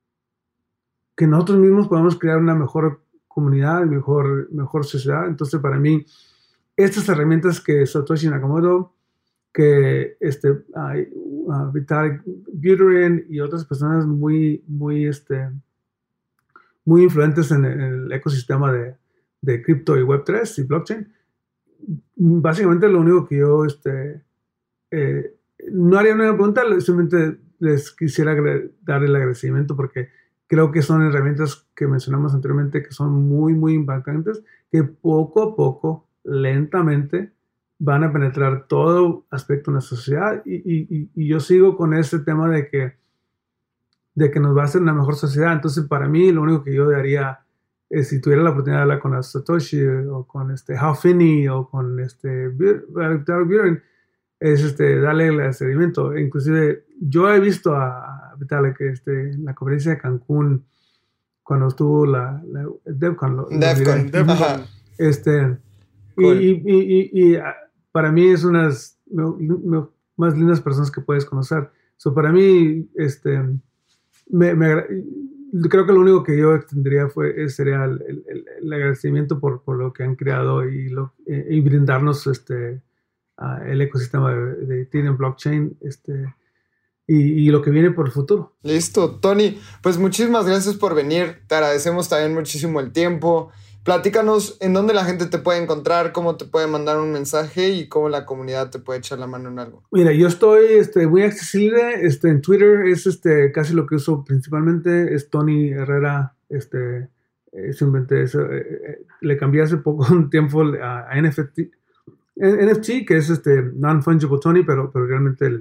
que nosotros mismos podemos crear una mejor comunidad, mejor, mejor sociedad. Entonces, para mí, estas herramientas que Satoshi Nakamoto, que este, uh, uh, Vitalik Buterin y otras personas muy, muy, este, muy influentes en el, en el ecosistema de, de cripto y web tres y blockchain, básicamente lo único que yo este, eh, no haría una pregunta, simplemente les quisiera dar el agradecimiento porque creo que son herramientas que mencionamos anteriormente que son muy, muy impactantes, que poco a poco, lentamente, van a penetrar todo aspecto de la sociedad y, y, y yo sigo con ese tema de que, de que nos va a hacer una mejor sociedad. Entonces, para mí, lo único que yo haría es, si tuviera la oportunidad de hablar con Satoshi o con este Hal Finney o con este Buterin, es este, darle el seguimiento. Inclusive, yo he visto a Vitalik este, en la conferencia de Cancún, cuando estuvo la, la DevCon. Lo, DevCon, DevCon. Este, cool. y, y, y, y para mí es unas me, me, más lindas personas que puedes conocer. So, para mí, este, me, me, creo que lo único que yo extendería fue, sería el, el, el agradecimiento por, por lo que han creado y, lo, y brindarnos este, uh, el ecosistema de, de Ethereum Blockchain este, y, y lo que viene por el futuro. Listo, Tony, pues muchísimas gracias por venir. Te agradecemos también muchísimo el tiempo. Platícanos en dónde la gente te puede encontrar, cómo te puede mandar un mensaje y cómo la comunidad te puede echar la mano en algo. Mira, yo estoy este, muy accesible este, en Twitter, es este, casi lo que uso principalmente, es Tony Herrera, este, eh, simplemente eso, eh, eh, le cambié hace poco un tiempo a, a N F T, N F T, que es este Non-Fungible Tony, pero, pero realmente el,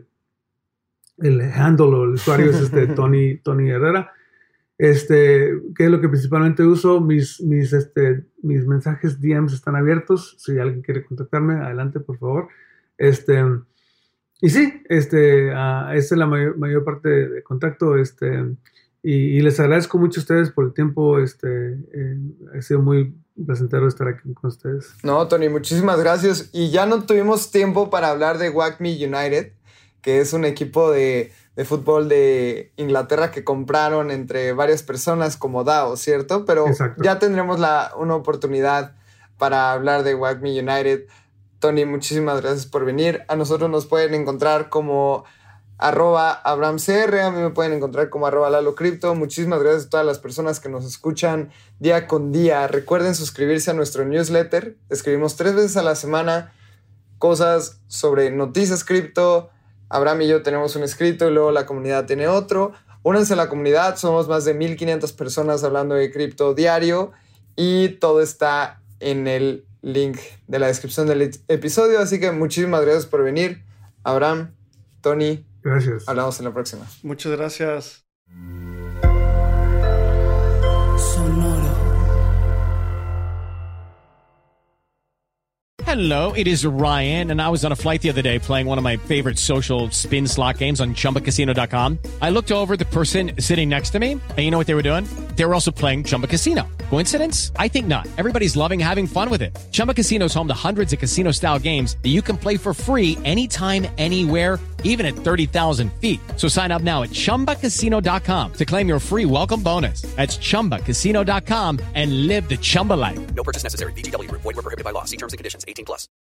el handle o el usuario es este Tony, Tony Herrera. Este, que es lo que principalmente uso. Mis, mis, este, mis mensajes D Ms están abiertos. Si alguien quiere contactarme, adelante, por favor. Este, y sí, este, uh, esa es la mayor, mayor parte de contacto. Este, y, y les agradezco mucho a ustedes por el tiempo. Este, eh, ha sido muy placentero estar aquí con ustedes. No, Tony, muchísimas gracias. Y ya no tuvimos tiempo para hablar de WACME United, que es un equipo de, de fútbol de Inglaterra que compraron entre varias personas como DAO, ¿cierto? Pero Exacto. ya tendremos la, una oportunidad para hablar de WACME United. Tony, muchísimas gracias por venir. A nosotros nos pueden encontrar como arroba AbramCR, a mí me pueden encontrar como arroba LaloCrypto. Muchísimas gracias a todas las personas que nos escuchan día con día. Recuerden suscribirse a nuestro newsletter. Escribimos tres veces a la semana cosas sobre noticias cripto. Abram y yo tenemos un escrito y luego la comunidad tiene otro. Únanse a la comunidad, somos más de mil quinientas personas hablando de cripto diario y todo está en el link de la descripción del episodio. Así que muchísimas gracias por venir. Abram, Tony, gracias. Hablamos en la próxima. Muchas gracias. Hello, it is Ryan, and I was on a flight the other day playing one of my favorite social spin slot games on Chumba Casino dot com. I looked over at the person sitting next to me, and you know what they were doing? They were also playing Chumba Casino. Coincidence? I think not. Everybody's loving having fun with it. Chumba Casino is home to hundreds of casino-style games that you can play for free anytime, anywhere, even at thirty thousand feet. So sign up now at Chumba Casino dot com to claim your free welcome bonus. That's Chumba Casino dot com and live the Chumba life. No purchase necessary. V G W. Void where prohibited by law. See terms and conditions. eighteen plus.